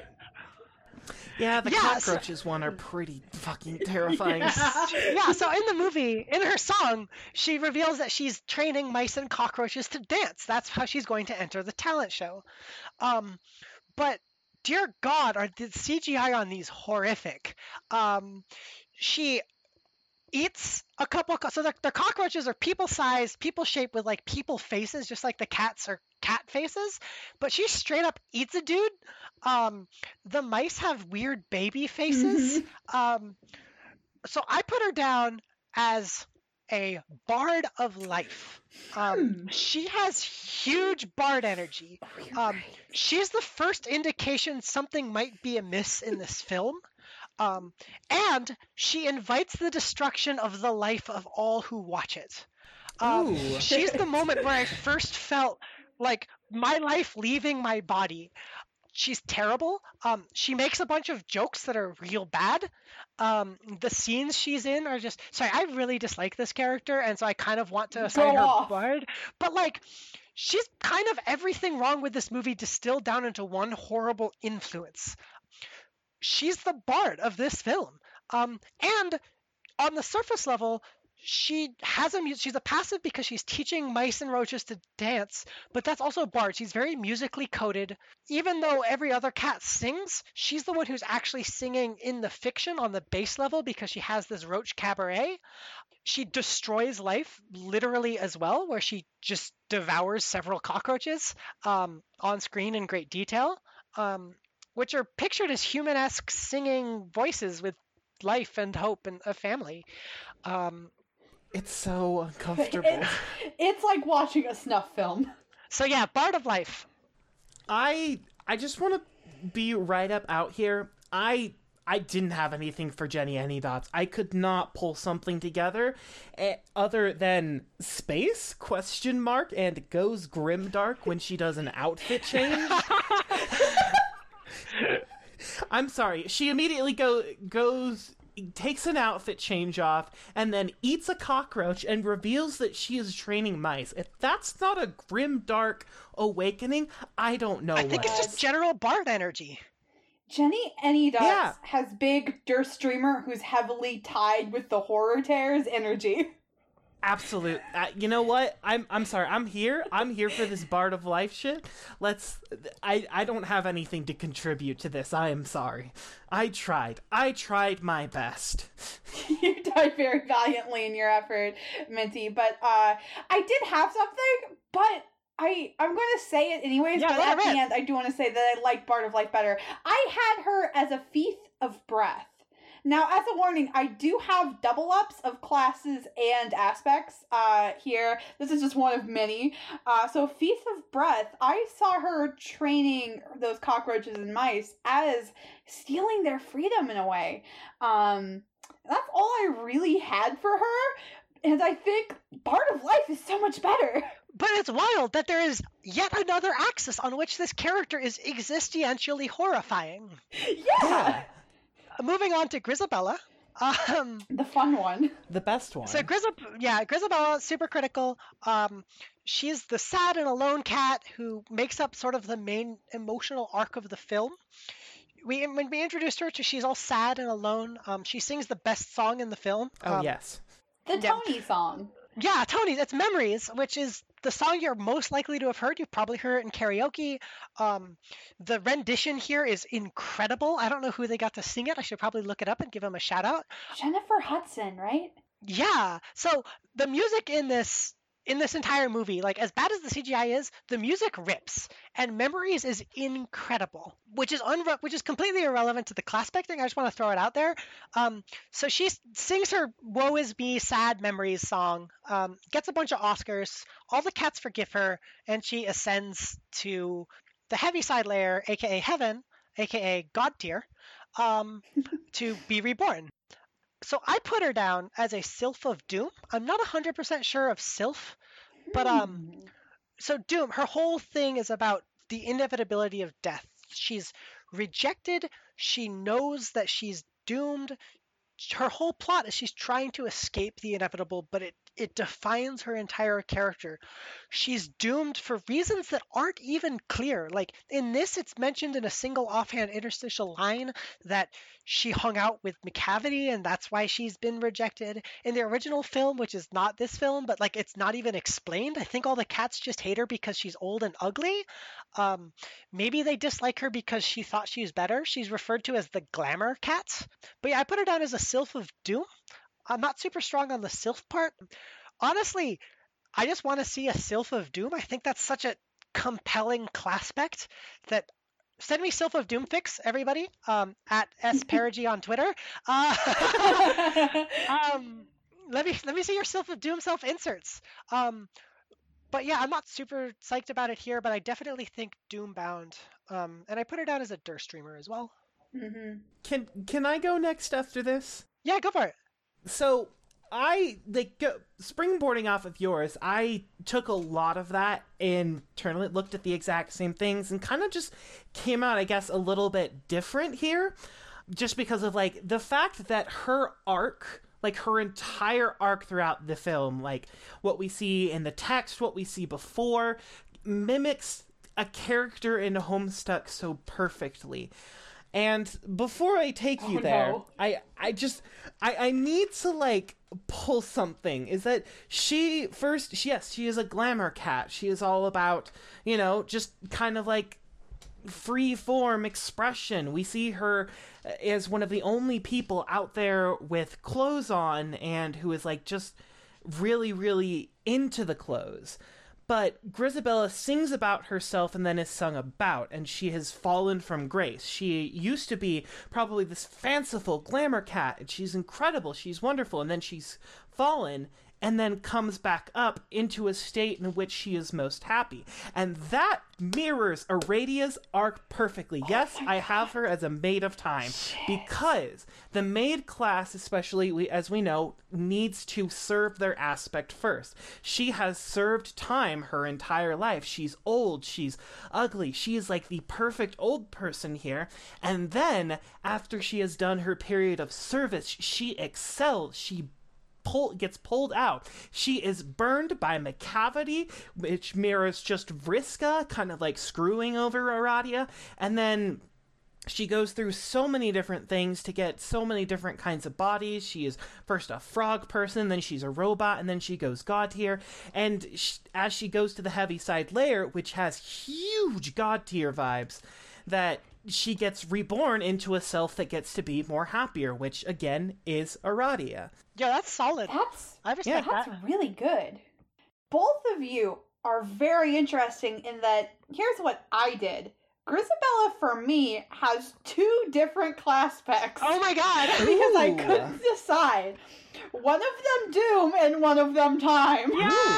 Yeah, the Yeah, so- cockroaches one are pretty fucking terrifying. Yeah, so in the movie, in her song, she reveals that she's training mice and cockroaches to dance. That's how she's going to enter the talent show. Um, but dear God, are the C G I on these horrific? Um, she eats a couple. Co- so the, the cockroaches are people-sized, people-shaped with like people faces, just like the cats are cat faces. But she straight up eats a dude. Um, the mice have weird baby faces. Um, so I put her down as a bard of life. Um, she has huge bard energy. Um, she's the first indication something might be amiss in this film. Um, and she invites the destruction of the life of all who watch it. Um, Ooh. she's the moment where I first felt like my life leaving my body. She's terrible. Um, she makes a bunch of jokes that are real bad. Um, the scenes she's in are just sorry. I really dislike this character, and so I kind of want to assign Go her off. Bard. But like, she's kind of everything wrong with this movie distilled down into one horrible influence. She's the Bard of this film. Um, and on the surface level, she has a mu- she's a passive because she's teaching mice and roaches to dance, but that's also a bard. She's very musically coded. Even though every other cat sings, she's the one who's actually singing in the fiction on the base level because she has this roach cabaret. She destroys life literally as well, where she just devours several cockroaches um, on screen in great detail, um, which are pictured as human-esque singing voices with life and hope and a family. Um, It's so uncomfortable. It's, it's like watching a snuff film. so yeah, Bard of Life. I I just want to be right up out here. I I didn't have anything for Jenny Anydots. I could not pull something together eh, other than space question mark and goes grimdark when she does an outfit change. I'm sorry. She immediately go goes takes an outfit change off and then eats a cockroach and reveals that she is training mice. If that's not a grim dark awakening, I don't know I what. think it's just general Bard energy. Jenny Anydots Yeah. has big Durstreamer who's heavily tied with the horror tears energy. Absolute. Uh, you know what? I'm I'm sorry. I'm here. I'm here for this Bard of Life shit. Let's. I I don't have anything to contribute to this. I am sorry. I tried. I tried my best. You died very valiantly in your effort, Minty. But uh, I did have something, but I I'm going to say it anyways. Yeah, but let at it the rip. end, I do want to say that I like Bard of Life better. I had her as a Fief of Breath. Now, as a warning, I do have double ups of classes and aspects uh, here. This is just one of many. Uh, so, Fief of Breath, I saw her training those cockroaches and mice as stealing their freedom in a way. Um, that's all I really had for her. And I think Bard of Life is so much better. But it's wild that there is yet another axis on which this character is existentially horrifying. Yeah. Moving on to Grisabella. Um, The fun one. The best one. so Grisab, yeah, Grisabella, super critical. Um, she's the sad and alone cat who makes up sort of the main emotional arc of the film. We when we introduced her to she's all sad and alone. Um, she sings the best song in the film. oh Um, yes. The Yeah. Tony song. Yeah, Tony, it's Memories, which is the song you're most likely to have heard. You've probably heard it in karaoke. Um, the rendition here is incredible. I don't know who they got to sing it. I should probably look it up and give them a shout out. Jennifer Hudson, right? Yeah. So the music in this in this entire movie, like as bad as the C G I is, the music rips, and Memories is incredible, which is unre- which is completely irrelevant to the class spec thing. I just want to throw it out there. Um, so she s- sings her "Woe Is Me, Sad Memories" song, um, gets a bunch of Oscars. All the cats forgive her, and she ascends to the Heaviside layer, aka Heaven, aka God tier, um, to be reborn. So I put her down as a Sylph of Doom. I'm not one hundred percent sure of Sylph, but um, so Doom, her whole thing is about the inevitability of death. She's rejected. She knows that she's doomed. Her whole plot is she's trying to escape the inevitable, but it, it defines her entire character. She's doomed for reasons that aren't even clear. Like in this, it's mentioned in a single offhand interstitial line that she hung out with McCavity and that's why she's been rejected. In the original film, which is not this film, but like it's not even explained. I think all the cats just hate her because she's old and ugly. Um, maybe they dislike her because she thought she was better. She's referred to as the glamour cat. But yeah, I put her down as a Sylph of Doom. I'm not super strong on the Sylph part. Honestly, I just want to see a Sylph of Doom. I think that's such a compelling claspect that send me Sylph of Doom fix, everybody, um, at S Perigi on Twitter. Uh, um, let me let me see your Sylph of Doom self inserts. Um, but yeah, I'm not super psyched about it here, but I definitely think Doombound. Um, and I put her down as a Durst streamer as well. Mm-hmm. Can can I go next after this? Yeah, go for it. So I, like, go, springboarding off of yours, I took a lot of that internally, looked at the exact same things, and kind of just came out, I guess, a little bit different here. Just because of, like, the fact that her arc, like, her entire arc throughout the film, like, what we see in the text, what we see before, mimics a character in Homestuck so perfectly. And before I take you Oh, there, no. I, I just, I, I need to, like, pull something. Is that she, first, she, yes, she is a glamour cat. She is all about, you know, just kind of, like, free form expression. We see her as one of the only people out there with clothes on and who is, like, just really, really into the clothes. But Grizabella sings about herself and then is sung about, and she has fallen from grace. She used to be probably this fanciful glamour cat, and she's incredible, she's wonderful, and then she's fallen, and then comes back up into a state in which she is most happy. And that mirrors Aradia's arc perfectly. Yes, I have her as a maid of time, because the maid class, especially we, as we know, needs to serve their aspect first. She has served time her entire life. She's old, she's ugly, she is like the perfect old person here. And then, after she has done her period of service, she excels, she Pull, gets pulled out. She is burned by Macavity, which mirrors just Vriska, kind of like screwing over Aradia, and then she goes through so many different things to get so many different kinds of bodies. She is first a frog person, then she's a robot, and then she goes god tier. And sh- as she goes to the Heaviside layer, which has huge god tier vibes, that she gets reborn into a self that gets to be more happier, which again is Aradia. Yeah, that's solid. That's I respect that's that. really good. Both of you are very interesting in that here's what I did. Grizabella, for me, has two different class specs. Oh my god! Because I Ooh. couldn't decide. One of them Doom and one of them Time.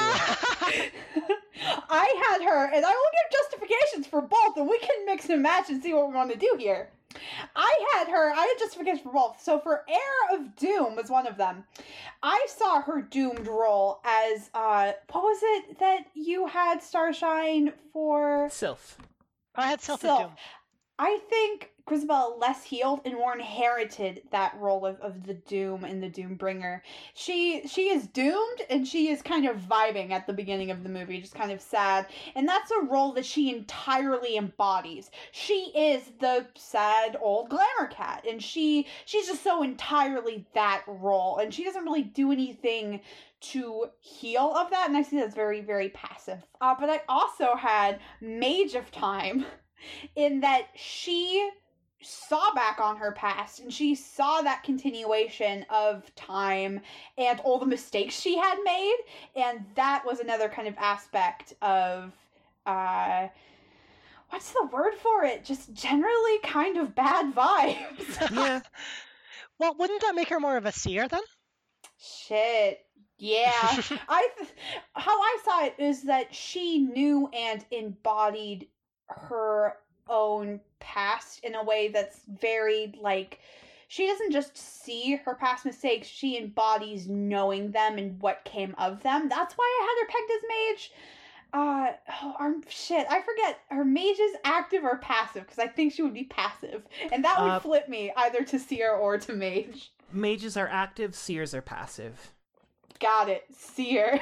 I had her, and I will give justifications for both, and we can mix and match and see what we want to do here. I had her, I had justifications for both. So for Heir of Doom was one of them. I saw her doomed role as, uh, what was it that you had Starshine for? Sylph. I had self Sylph. doom. I think Grizabella less healed and more inherited that role of, of the Doom and the Doombringer. She she is doomed and she is kind of vibing at the beginning of the movie, just kind of sad. And that's a role that she entirely embodies. She is the sad old glamour cat, and she she's just so entirely that role, and she doesn't really do anything to heal of that, and I see that's very, very passive. Uh, but I also had Mage of Time, in that she saw back on her past and she saw that continuation of time and all the mistakes she had made, and that was another kind of aspect of uh what's the word for it, just generally kind of bad vibes. Yeah. Well, wouldn't that make her more of a seer then? Shit. Yeah. I th- how I saw it is that she knew and embodied her own past in a way that's very, like, she doesn't just see her past mistakes, she embodies knowing them and what came of them. That's why I had her pegged as mage. Uh, oh, our, shit, I forget, her mage is active or passive, because I think she would be passive. And that would Uh, flip me either to seer or to mage. Mages are active, seers are passive. Got it. Seer.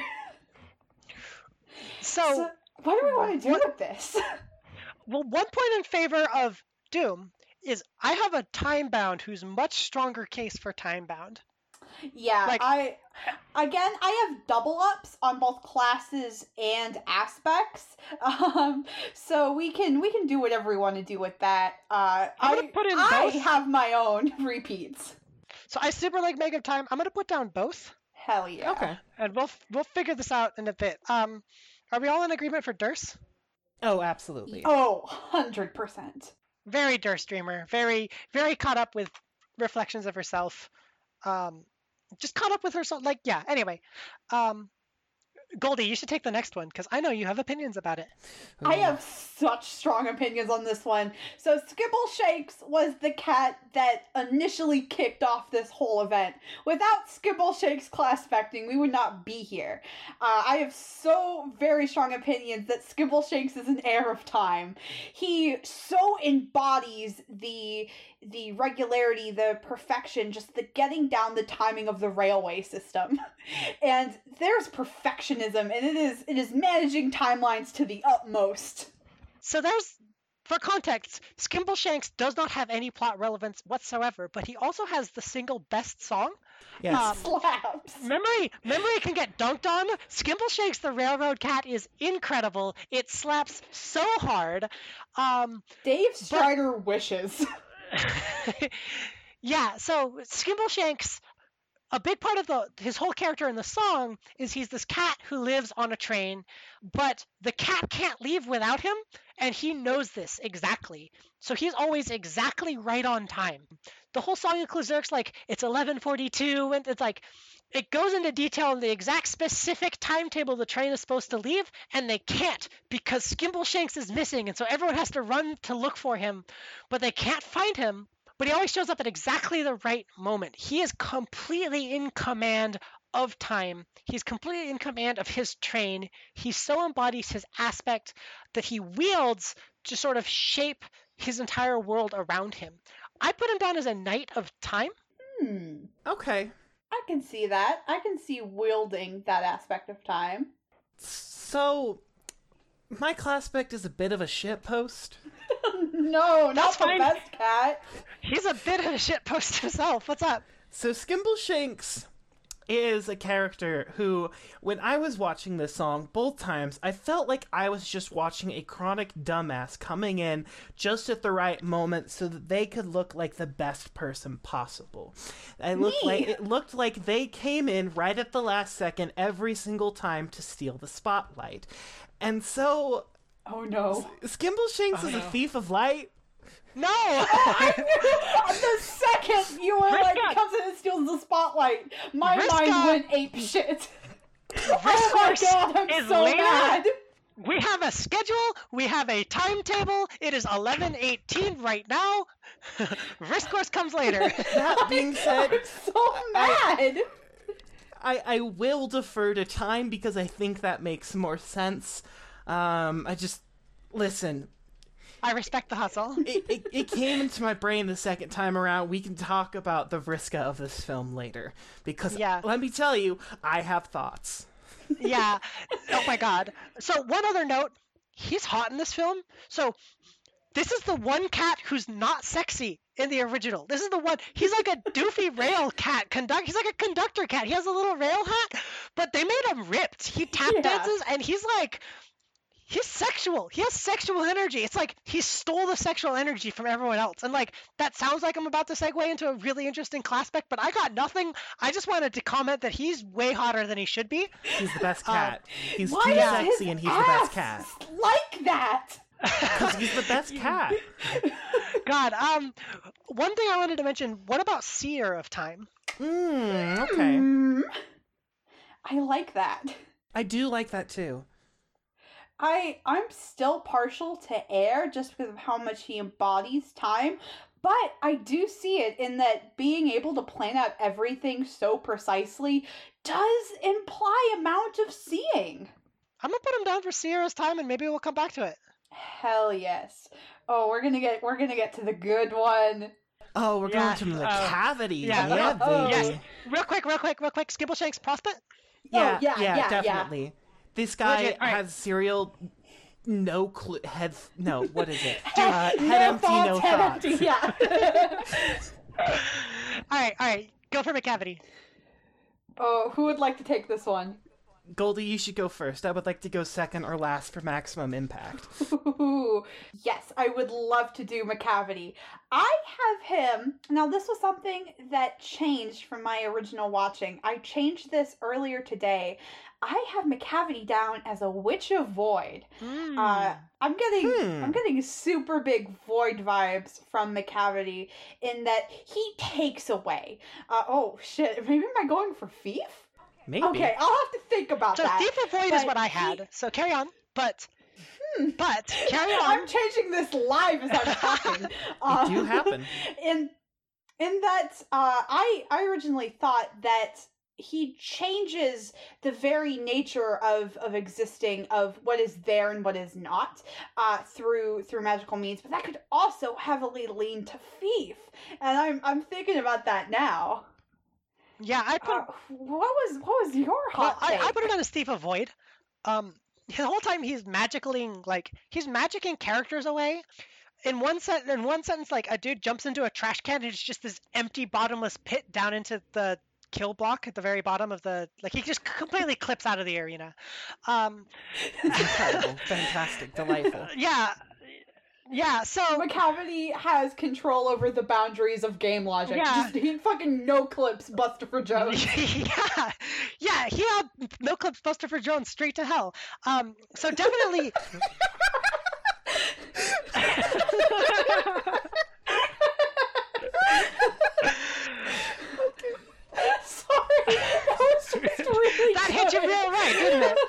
So, So, what do we want to do with this? well, one point in favor of Doom is I have a time bound who's much stronger case for time bound. Yeah, Like- I again I have double ups on both classes and aspects. Um so we can we can do whatever we want to do with that. Uh I'm I gonna put in I both. have my own repeats. So I super like Meg of Time. I'm gonna put down both, Hell yeah. Okay. and we'll we'll figure this out in a bit. Um, are we all in agreement for Durst? Oh, absolutely. Oh, one hundred percent. Very Durst dreamer. Very very caught up with reflections of herself. Um, just caught up with herself. Like yeah. Anyway, um, Goldie, you should take the next one because I know you have opinions about it. I have such strong opinions on this one. So Skibble Shakes was the cat that initially kicked off this whole event. Without Skibble Shakes class specting, we would not be here. Uh, I have so very strong opinions that Skibble Shakes is an heir of time. He so embodies the the regularity, the perfection, just the getting down the timing of the railway system. And there's perfectionism, and it is it is managing timelines to the utmost. So there's, for context, Skimbleshanks does not have any plot relevance whatsoever, but he also has the single best song. Yes. Um, Slaps. Memory, memory can get dunked on. Skimbleshanks the Railroad Cat is incredible. It slaps so hard. Um, Dave Strider wishes. yeah, so Skimbleshanks, a big part of the his whole character in the song is he's this cat who lives on a train, but the cat can't leave without him, and he knows this exactly. So he's always exactly right on time. The whole song includes lyrics like, it's eleven forty-two, and it's like, it goes into detail on the exact specific timetable the train is supposed to leave, and they can't because Skimbleshanks is missing, and so everyone has to run to look for him, but they can't find him. But he always shows up at exactly the right moment. He is completely in command of time. He's completely in command of his train. He so embodies his aspect that he wields to sort of shape his entire world around him. I put him down as a knight of time. Hmm. Okay. I can see that. I can see wielding that aspect of time. So, my class spec is a bit of a shitpost. No, not That's the fine. best cat. He's a bit of a shitpost himself. What's up? So Skimbleshanks is a character who, when I was watching this song both times, I felt like I was just watching a chronic dumbass coming in just at the right moment so that they could look like the best person possible. I looked Me? like it looked like they came in right at the last second every single time to steal the spotlight. And so Oh no. Skimbleshanks Oh, is no. a thief of light. No! I knew the second you were like, Vriska! comes in and steals the spotlight, my Vriska! mind went ape shit. Oh my Course god, I'm is so later. mad. We have a schedule. We have a timetable. It is eleven eighteen right now. Risk course comes later. That being said, I'm so mad. I, I will defer to time because I think that makes more sense. Um, I just listen. I respect the hustle. It, it it came into my brain the second time around. We can talk about the Vriska of this film later because Yeah. let me tell you, I have thoughts. Yeah. Oh my god. So one other note, he's hot in this film. So this is the one cat who's not sexy in the original. This is the one. He's like a doofy rail cat. Conduct. He's like a conductor cat. He has a little rail hat, but they made him ripped. He tap Yeah. dances, and he's like, he's sexual. He has sexual energy. It's like he stole the sexual energy from everyone else. And like that sounds like I'm about to segue into a really interesting class spec, but I got nothing. I just wanted to comment that he's way hotter than he should be. He's the best Uh, cat. he's Why too is sexy his and he's the best ass cat. like that? Because he's the best cat. God, um, one thing I wanted to mention. What about Seer of Time? Mm, okay. Hmm. I like that. I do like that too. I I'm still partial to Air just because of how much he embodies time, but I do see it in that being able to plan out everything so precisely does imply amount of seeing. I'm gonna put him down for Seer of Time, and maybe we'll come back to it. Hell yes. Oh, we're gonna get we're gonna get to the good one. Oh, we're Yeah, going to the uh, cavity. yeah, Yeah, oh, baby. yes. Real quick, real quick, real quick. Skibbleshanks Prospect. Yeah, Oh, yeah, yeah, yeah, yeah. definitely. This guy Legit, all right. has serial no clue head no what is it Head- uh, head no empty thoughts, no head thoughts. empty, yeah. All right, all right. Go for McCavity. Oh, who would like to take this one? Goldie, you should go first. I would like to go second or last for maximum impact. Ooh, yes, I would love to do McCavity. I have him. Now, this was something that changed from my original watching. I changed this earlier today. I have McCavity down as a Witch of Void. Hmm. Uh, I'm getting Hmm. I'm getting super big Void vibes from McCavity in that he takes away. Uh, oh shit, maybe am I going for Fief? Maybe. Okay, I'll have to think about So that. Thief of Void is but what I he- had. So carry on. But Hmm. but carry on. I'm changing this live as I'm talking. It do happen. In in that, uh, I I originally thought that he changes the very nature of of existing, of what is there and what is not, uh, through through magical means. But that could also heavily lean to Thief, and I'm I'm thinking about that now. Yeah, I put Uh, what was what was your well, hot I, take? I put it on as Thief of Void. Um, the whole time he's magically like he's magicking characters away. In one sen- in one sentence, like a dude jumps into a trash can and it's just this empty, bottomless pit down into the kill block at the very bottom of the like he just completely clips out of the arena. Um, Incredible, fantastic, delightful. yeah, yeah. So McCavity has control over the boundaries of game logic. Yeah. Just, he fucking no clips Buster for Jones. yeah, yeah. He had no clips Buster for Jones straight to hell. Um, so definitely. Sorry, that was just really That hit you good. real right, didn't it?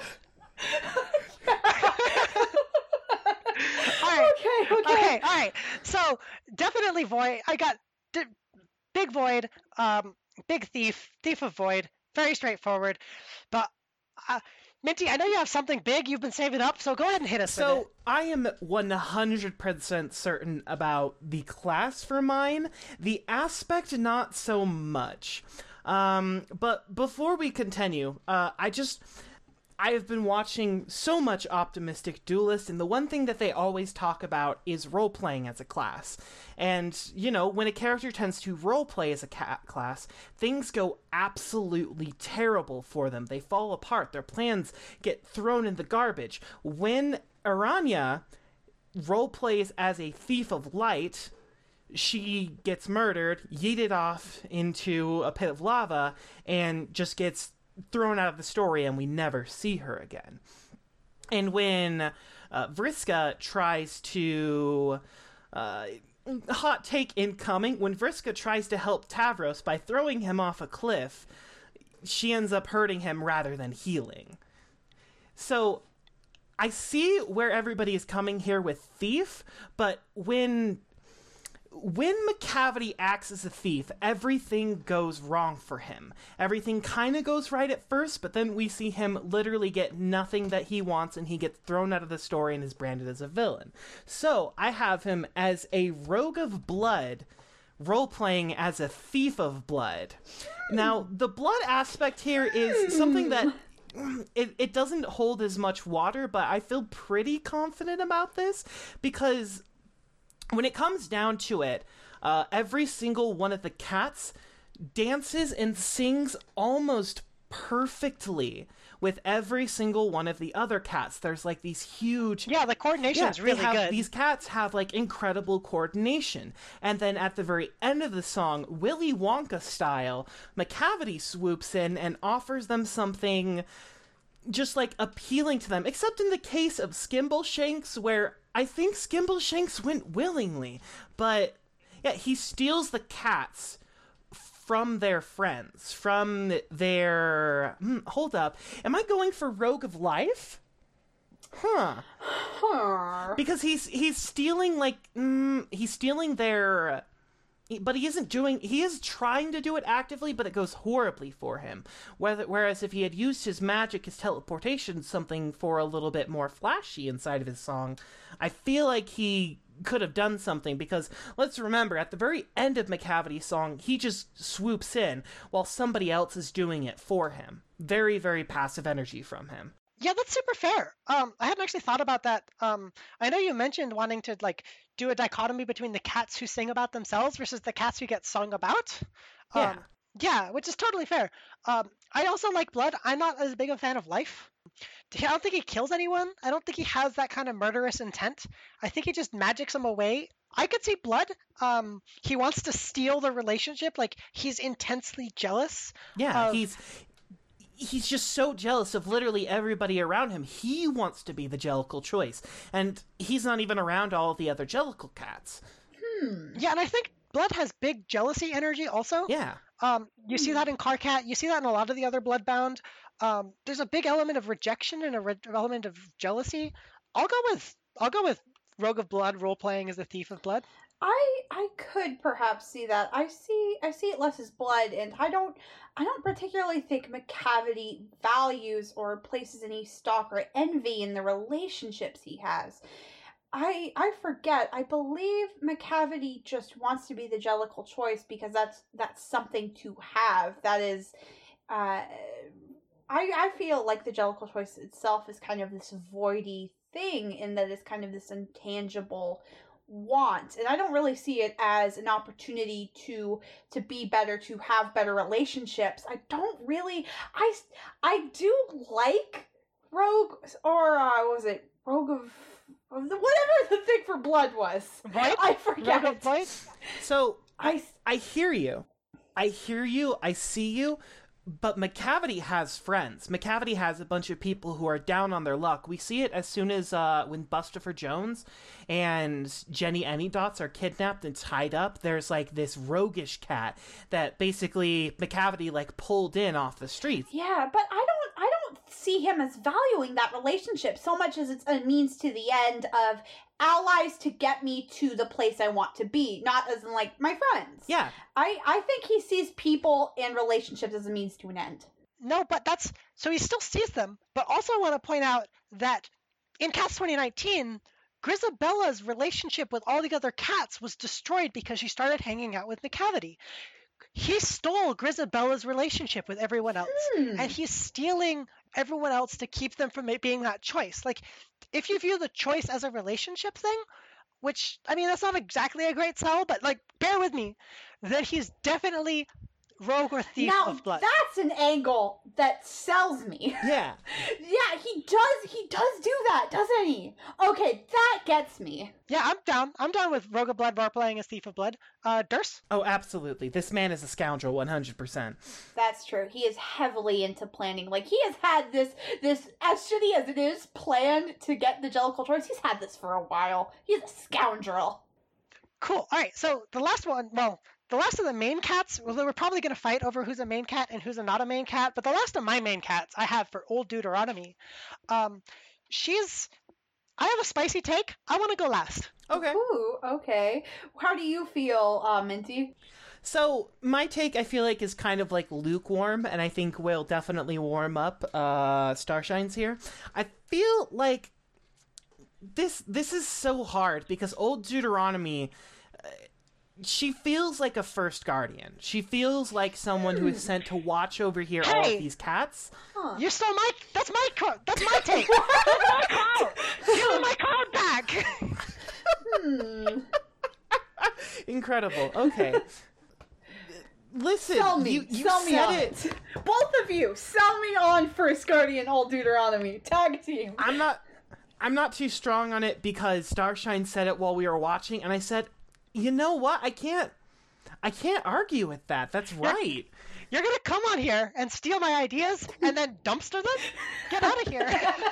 All right. Okay, okay. Okay, all right. So definitely Void. I got d- big Void, um, big Thief, Thief of Void. Very straightforward. But uh, Minty, I know you have something big you've been saving up, so go ahead and hit us with So it. I am one hundred percent certain about the class for mine. The aspect, not so much. Um, but before we continue, uh, I just... I have been watching so much Optimistic Duelist, and the one thing that they always talk about is role-playing as a class. And, you know, when a character tends to role-play as a ca- class, things go absolutely terrible for them. They fall apart. Their plans get thrown in the garbage. When Aranya role-plays as a Thief of Light, she gets murdered, yeeted off into a pit of lava, and just gets thrown out of the story, and we never see her again. And when uh, Vriska tries to... Uh, hot take incoming, when Vriska tries to help Tavros by throwing him off a cliff, she ends up hurting him rather than healing. So, I see where everybody is coming here with Thief, but when... When McCavity acts as a thief, everything goes wrong for him. Everything kind of goes right at first, but then we see him literally get nothing that he wants, and he gets thrown out of the story and is branded as a villain. So, I have him as a rogue of blood, role-playing as a thief of blood. Now, the blood aspect here is something that... It, it doesn't hold as much water, but I feel pretty confident about this, because... when it comes down to it, uh, every single one of the cats dances and sings almost perfectly with every single one of the other cats. There's like these huge... Yeah, the coordination's they really have, good. These cats have like incredible coordination. And then at the very end of the song, Willy Wonka style, McCavity swoops in and offers them something just like appealing to them, except in the case of Skimbleshanks, where I think Skimbleshanks went willingly, but yeah, he steals the cats from their friends, from their... Hmm, hold up. Am I going for Rogue of Life? Huh. Huh. Because he's he's stealing, like, mm, he's stealing their... But he isn't doing... He is trying to do it actively, but it goes horribly for him. Whether, whereas if he had used his magic, his teleportation, something for a little bit more flashy inside of his song, I feel like he could have done something, because let's remember, at the very end of McCavity's song, he just swoops in while somebody else is doing it for him. Very, very passive energy from him. Yeah, that's super fair. Um, I hadn't actually thought about that. Um, I know you mentioned wanting to like do a dichotomy between the cats who sing about themselves versus the cats who get sung about. Yeah. Um, yeah, which is totally fair. Um, I also like Blood. I'm not as big a fan of Life. I don't think he kills anyone. I don't think he has that kind of murderous intent. I think he just magics them away. I could see Blood. Um, he wants to steal the relationship. Like, he's intensely jealous. Yeah, of- he's... He's just so jealous of literally everybody around him. He wants to be the Jellicle choice. And he's not even around all of the other Jellicle cats. Yeah, and I think Blood has big jealousy energy also. Yeah. Um, you see that in Karkat. You see that in a lot of the other Bloodbound. Um, there's a big element of rejection and a re- element of jealousy. I'll go with I'll go with Rogue of Blood role playing as the Thief of Blood. I I could perhaps see that. I see I see it less as Blood, and I don't I don't particularly think Macavity values or places any stock or envy in the relationships he has. I I forget. I believe Macavity just wants to be the Jellicle choice because that's that's something to have. That is, uh, I I feel like the Jellicle choice itself is kind of this voidy thing, in that it's kind of this intangible want, and I don't really see it as an opportunity to to be better, to have better relationships. I don't really. I I do like Rogue, or uh, what was it Rogue of. Whatever the thing for Blood was. Right? I forget. Rogue of Blood? So I, I hear you. I hear you. I see you. But Macavity has friends. Macavity has a bunch of people who are down on their luck. We see it as soon as uh, when Bustopher Jones and Jenny Anydots are kidnapped and tied up. There's like this roguish cat that basically Macavity like pulled in off the streets. yeah, but I don't. I don't see him as valuing that relationship so much as it's a means to the end of allies to get me to the place I want to be, not as in like my friends. Yeah. I I think he sees people and relationships as a means to an end. No, but that's so he still sees them. But also, I want to point out that in Cats twenty nineteen, Grisabella's relationship with all the other cats was destroyed because she started hanging out with Macavity. He stole Grisabella's relationship with everyone else, Hmm. and he's stealing everyone else to keep them from it being that choice. Like, if you view the choice as a relationship thing, which, I mean, that's not exactly a great sell, but, like, bear with me, then he's definitely Rogue or Thief Now of Blood. that's an angle that sells me. Yeah. Yeah, he does. He does do that, doesn't he? Okay, that gets me. Yeah, I'm down. I'm down with Rogue of Blood role playing as Thief of Blood. Uh, Durst? Oh, absolutely. This man is a scoundrel, one hundred percent. That's true. He is heavily into planning. Like, he has had this, this as shitty as it is, planned to get the Jellicle choice. He's had this for a while. He's a scoundrel. Cool. All right, so the last one, well, the last of the main cats, well, we're probably going to fight over who's a main cat and who's a not a main cat, but the last of my main cats I have for Old Deuteronomy. Um, she's, I have a spicy take. I want to go last. Okay. Ooh, okay. How do you feel, uh, Minty? So my take, I feel like, is kind of like lukewarm, and I think will definitely warm up uh, Starshine's here. I feel like this this is so hard because Old Deuteronomy, uh, she feels like a first guardian. She feels like someone who is sent to watch over here all Hey! of these cats. Huh. You stole my, that's my, co- that's my take. That's my call. Give me my card back. Hmm. Incredible. Okay. Listen, Sell me. you, you Sell said me on it. it. Both of you, sell me on First Guardian Old Deuteronomy. Tag team. I'm not I'm not too strong on it because Starshine said it while we were watching, and I said, you know what? I can't I can't argue with that. That's right. You're going to come on here and steal my ideas and then dumpster them? Get out of here.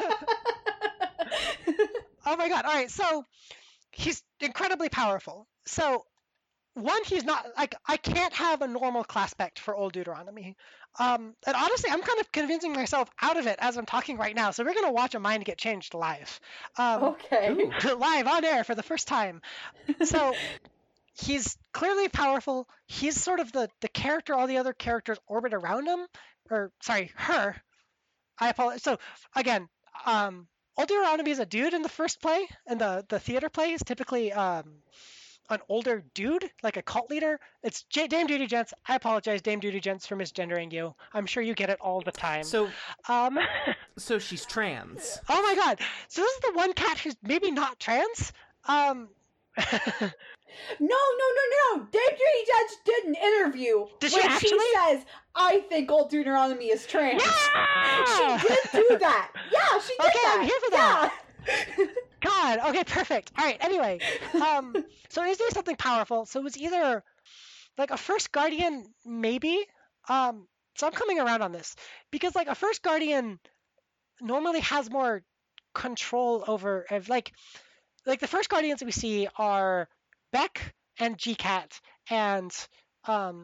Oh my god. All right, so he's incredibly powerful. So, one, he's not, like, I can't have a normal class spec for Old Deuteronomy. Um, and honestly, I'm kind of convincing myself out of it as I'm talking right now. So we're going to watch a mind get changed live. Um, Okay. live on air for the first time. So he's clearly powerful. He's sort of the, the character all the other characters orbit around him. Or, sorry, her. I apologize. So, again, um, Old Deuteronomy is a dude in the first play, and the, the theater play is typically um, an older dude, like a cult leader. It's J- Dame Duty Gents. I apologize, Dame Duty Gents, for misgendering you. I'm sure you get it all the time. So um, so she's trans. oh my god. So this is the one cat who's maybe not trans. Um, No, no, no, no. Dame Judy Judge did an interview Did she when actually? she says, I think Old Deuteronomy is trans. Yeah! She did do that. Yeah, she did Okay, that. I'm here for that. God, okay, perfect. All right, anyway. Um, so he's doing something powerful. So it was either like a first guardian, maybe. Um, so I'm coming around on this because like a first guardian normally has more control over of like like the first guardians we see are Beck, and G-Cat and um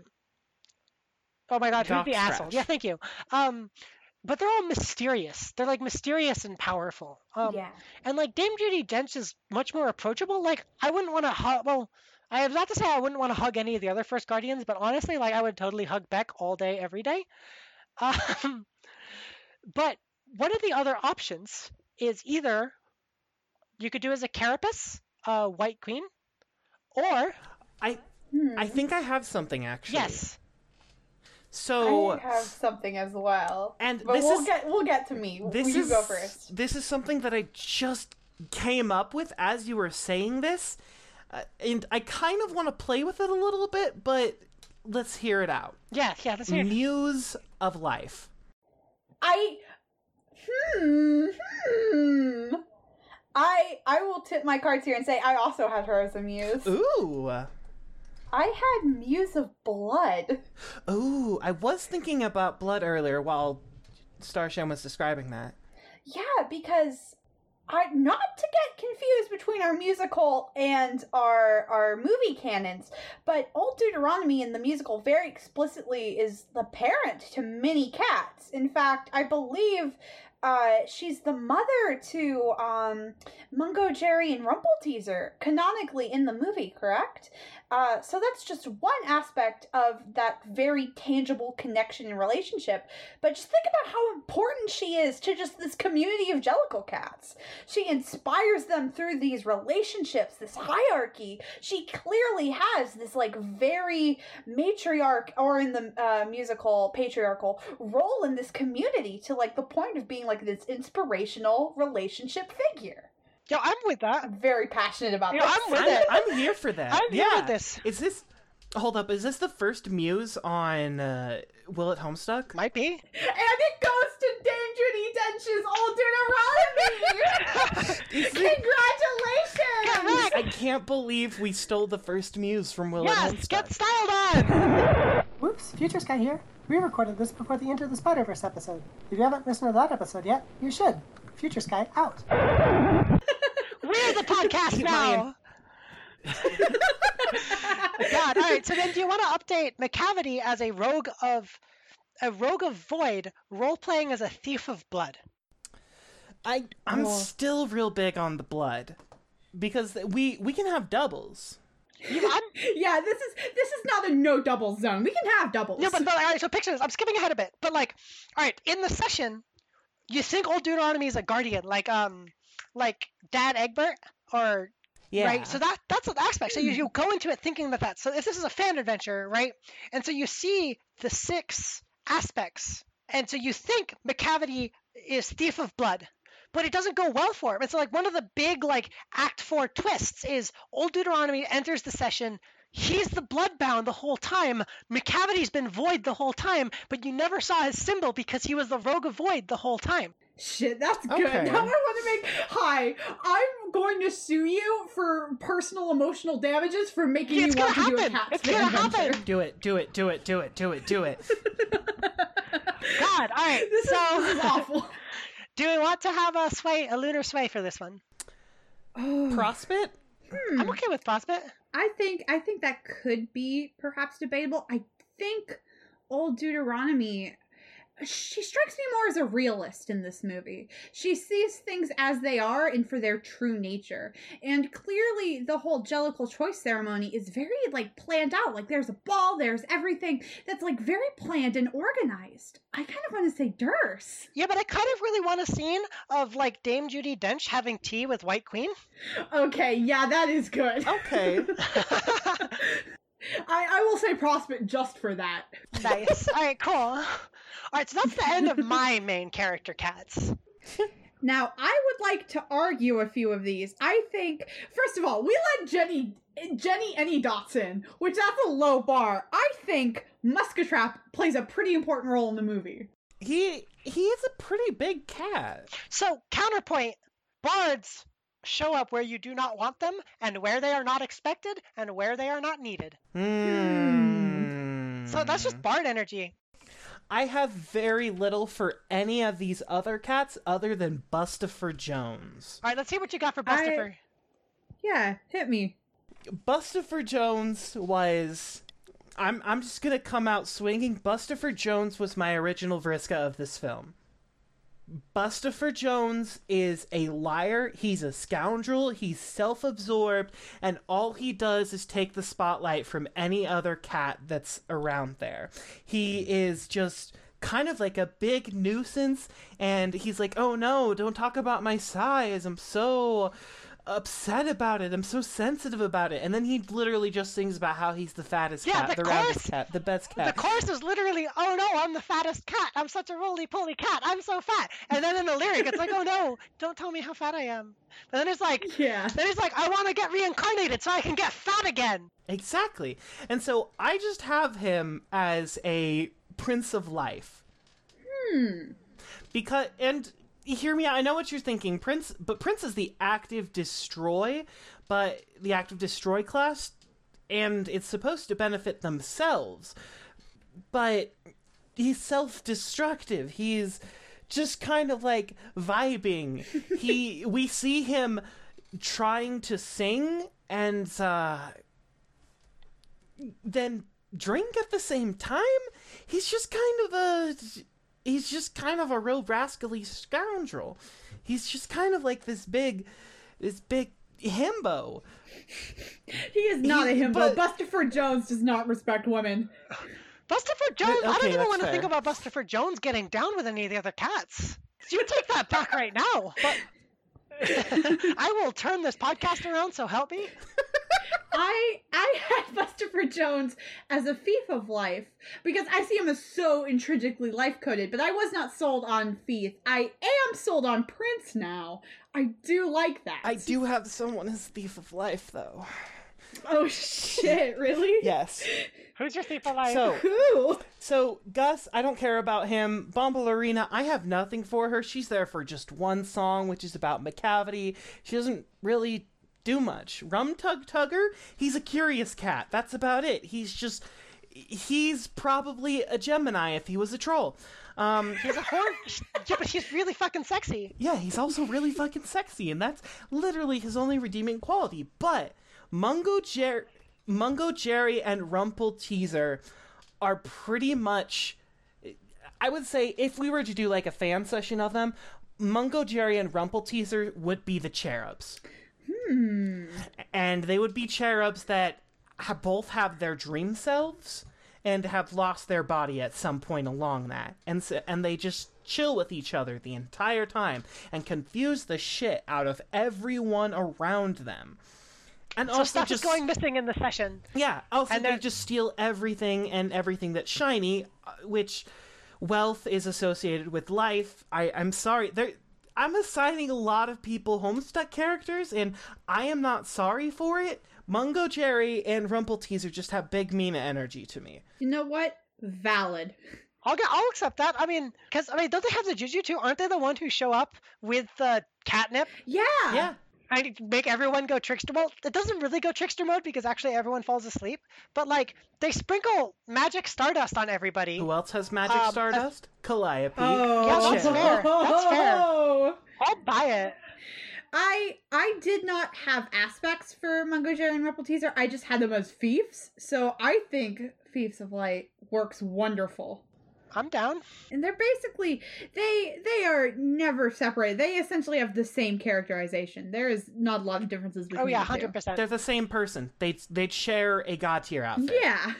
oh my god, who's Doc the asshole? Scratch. Yeah, thank you. Um but they're all mysterious. They're like mysterious and powerful. Um Yeah. and like Dame Judi Dench is much more approachable. Like I wouldn't want to hug well I have not to say I wouldn't want to hug any of the other First Guardians, but honestly, like I would totally hug Beck all day, every day. Um, but one of the other options is either you could do as a Carapace, a White Queen, or I I think I have something actually. yes, So I have something as well. And but this we'll is- get we'll get to me. this you is go first. This is something that I just came up with as you were saying this, uh, and I kind of want to play with it a little bit, but let's hear it out. yeah, yeah. Let's hear it. Muse of Life. I hmm hmm. I I will tip my cards here and say I also had her as a muse. Ooh. I had Muse of Blood. Ooh, I was thinking about Blood earlier while Starshan was describing that. Yeah, because I not to get confused between our musical and our our movie canons, but Old Deuteronomy in the musical very explicitly is the parent to many cats. In fact, I believe uh, she's the mother to um, Mungo Jerry and Rumpelteazer canonically in the movie, correct? Uh, so that's just one aspect of that very tangible connection and relationship. But just think about how important she is to just this community of Jellicle cats. She inspires them through these relationships, this hierarchy. She clearly has this like very matriarch, or in the uh, musical patriarchal role in this community, to like the point of being like this inspirational relationship figure. Yo, I'm with that. I'm very passionate about Yo, this. I'm with I'm, it. I'm here for that. I'm yeah. here with this. Is this... Hold up, is this the first Muse on uh, Will It Homestuck? Might be. And it goes to Dame Judi Dench's Old Deuteronomy! Congratulations! I can't believe we stole the first Muse from Will It Yes, Homestuck. get styled on. Whoops, Future Sky here. We recorded this before the Into the Spider-Verse episode. If you haven't listened to that episode yet, you should. Future Sky out. We're the podcast now. God, all right. So then, do you want to update McCavity as a rogue of a rogue of void, role playing as a thief of blood? I I'm Oh. still real big on the blood because we we can have doubles. You, I'm, Yeah, this is this is not a no double zone. We can have doubles. no, but, but all right. So picture this. I'm skipping ahead a bit, but like, all right, in the session, you think Old Deuteronomy is a guardian, like um, like Dad Egbert, or Yeah. right? So that that's an aspect. So you, you go into it thinking that that. So if this is a fan adventure, right? And so you see the six aspects, and so you think McCavity is thief of blood, but it doesn't go well for him. It's like one of the big like Act Four twists is Old Deuteronomy enters the session. He's the bloodbound the whole time. McCavity's been void the whole time, but you never saw his symbol because he was the rogue of void the whole time. Shit, that's good. Okay. Now I want to make. Hi, I'm going to sue you for personal emotional damages for making It's me want gonna to do a happen. cat It's gonna adventure. happen. Do it, do it, do it, do it, do it, do it. God, all right. This, so is, this is awful. do we want to have a sway, a lunar sway for this one? Oh, Prospect? I'm okay with Prospect. I think I think that could be perhaps debatable. I think Old Deuteronomy, she strikes me more as a realist in this movie. She sees things as they are and for their true nature. And clearly the whole Jellicle choice ceremony is very like planned out. Like there's a ball, there's everything that's like very planned and organized. I kind of want to say Durst. Yeah, but I kind of really want a scene of like Dame Judi Dench having tea with White Queen. Okay, yeah, that is good. Okay. I, I will say Prospect just for that. Nice. All right, cool. All right, so that's the end of my main character cats. Now, I would like to argue a few of these. I think, first of all, we let Jenny Jenny Any Dotson, which that's a low bar. I think Muscatrap plays a pretty important role in the movie. He he is a pretty big cat. So, counterpoint, bards show up where you do not want them, and where they are not expected, and where they are not needed. Hmm. So that's just bard energy. I have very little for any of these other cats other than Bustopher Jones. All right, let's see what you got for I- Bustopher. Yeah, hit me. Bustopher Jones was... I'm I'm just gonna come out swinging. Bustopher Jones was my original Vriska of this film. Bustopher Jones is a liar, he's a scoundrel, he's self-absorbed, and all he does is take the spotlight from any other cat that's around there. He is just kind of like a big nuisance, and he's like, oh no, don't talk about my size, I'm so upset about it, I'm so sensitive about it, and then he literally just sings about how he's the fattest Yeah, cat, the the, chorus- roundest cat, the best cat. The chorus is literally, oh no, I'm the fattest cat. I'm such a roly-poly cat. I'm so fat. And then in the lyric, it's like, oh no, don't tell me how fat I am. And then it's like, Yeah. then it's like, I want to get reincarnated so I can get fat again. Exactly. And so I just have him as a Prince of Life. Hmm. Because, and hear me out, I know what you're thinking, Prince, but Prince is the active destroy, but the active destroy class, and it's supposed to benefit themselves, but he's self-destructive. He's just kind of like vibing. he, we see him trying to sing and, uh, then drink at the same time. He's just kind of a... He's just kind of a real rascally scoundrel. He's just kind of like this big, this big himbo. He is not He- a himbo. but- Bustopher Jones does not respect women. Bustopher Jones, I okay, don't even that's want to fair. think about Bustopher Jones getting down with any of the other cats. You take that back right now. I will turn this podcast around, so help me. I I had Bustopher Jones as a thief of life because I see him as so intrinsically life coded, but I was not sold on thief. I am sold on Prince now. I do like that. I do have someone as thief of life, though. Oh shit! Really? Yes. Who's your thief of life? So, Who? so Gus, I don't care about him. Bombalurina, I have nothing for her. She's there for just one song, which is about McCavity. She doesn't really do much. Rum Tug Tugger, he's a curious cat. That's about it. He's just, he's probably a Gemini if he was a troll. Um, He's a horn. Yeah, but he's really fucking sexy. yeah, he's also really fucking sexy, and that's literally his only redeeming quality. But Mungo Jerry, Mungo Jerry and Rumple Teaser are pretty much, I would say, if we were to do like a fan session of them, Mungo Jerry and Rumple Teaser would be the cherubs. Hmm. And they would be cherubs that ha- both have their dream selves and have lost their body at some point along that. And so, and they just chill with each other the entire time and confuse the shit out of everyone around them. And So also stuff just is going missing in the session. yeah, also And they they're- just steal everything and everything that's shiny, uh, which wealth is associated with life. I, I'm sorry. There, I'm assigning a lot of people Homestuck characters, and I am not sorry for it. Mungo Jerry and Rumple Teaser just have big Mina energy to me. You know what? Valid. I'll get. I'll accept that. I mean, because I mean, don't they have the Juju too? Aren't they the one who show up with the catnip Yeah. Yeah. and make everyone go trickster mode? It doesn't really go trickster mode because actually everyone falls asleep. But like, they sprinkle magic stardust on everybody. Who else has magic Um, stardust? Calliope. Oh. Yeah, that's Cherub. fair. That's fair. I'll buy it. I I did not have aspects for Mungo Jerry and Rumple Teaser. I just had them as fiefs. So I think Fiefs of Light works wonderful. I'm down. And they're basically they they are never separated. They essentially have the same characterization. There is not a lot of differences between Oh yeah, the two. hundred percent. They're the same person. They'd, they'd share a god tier outfit. Yeah. All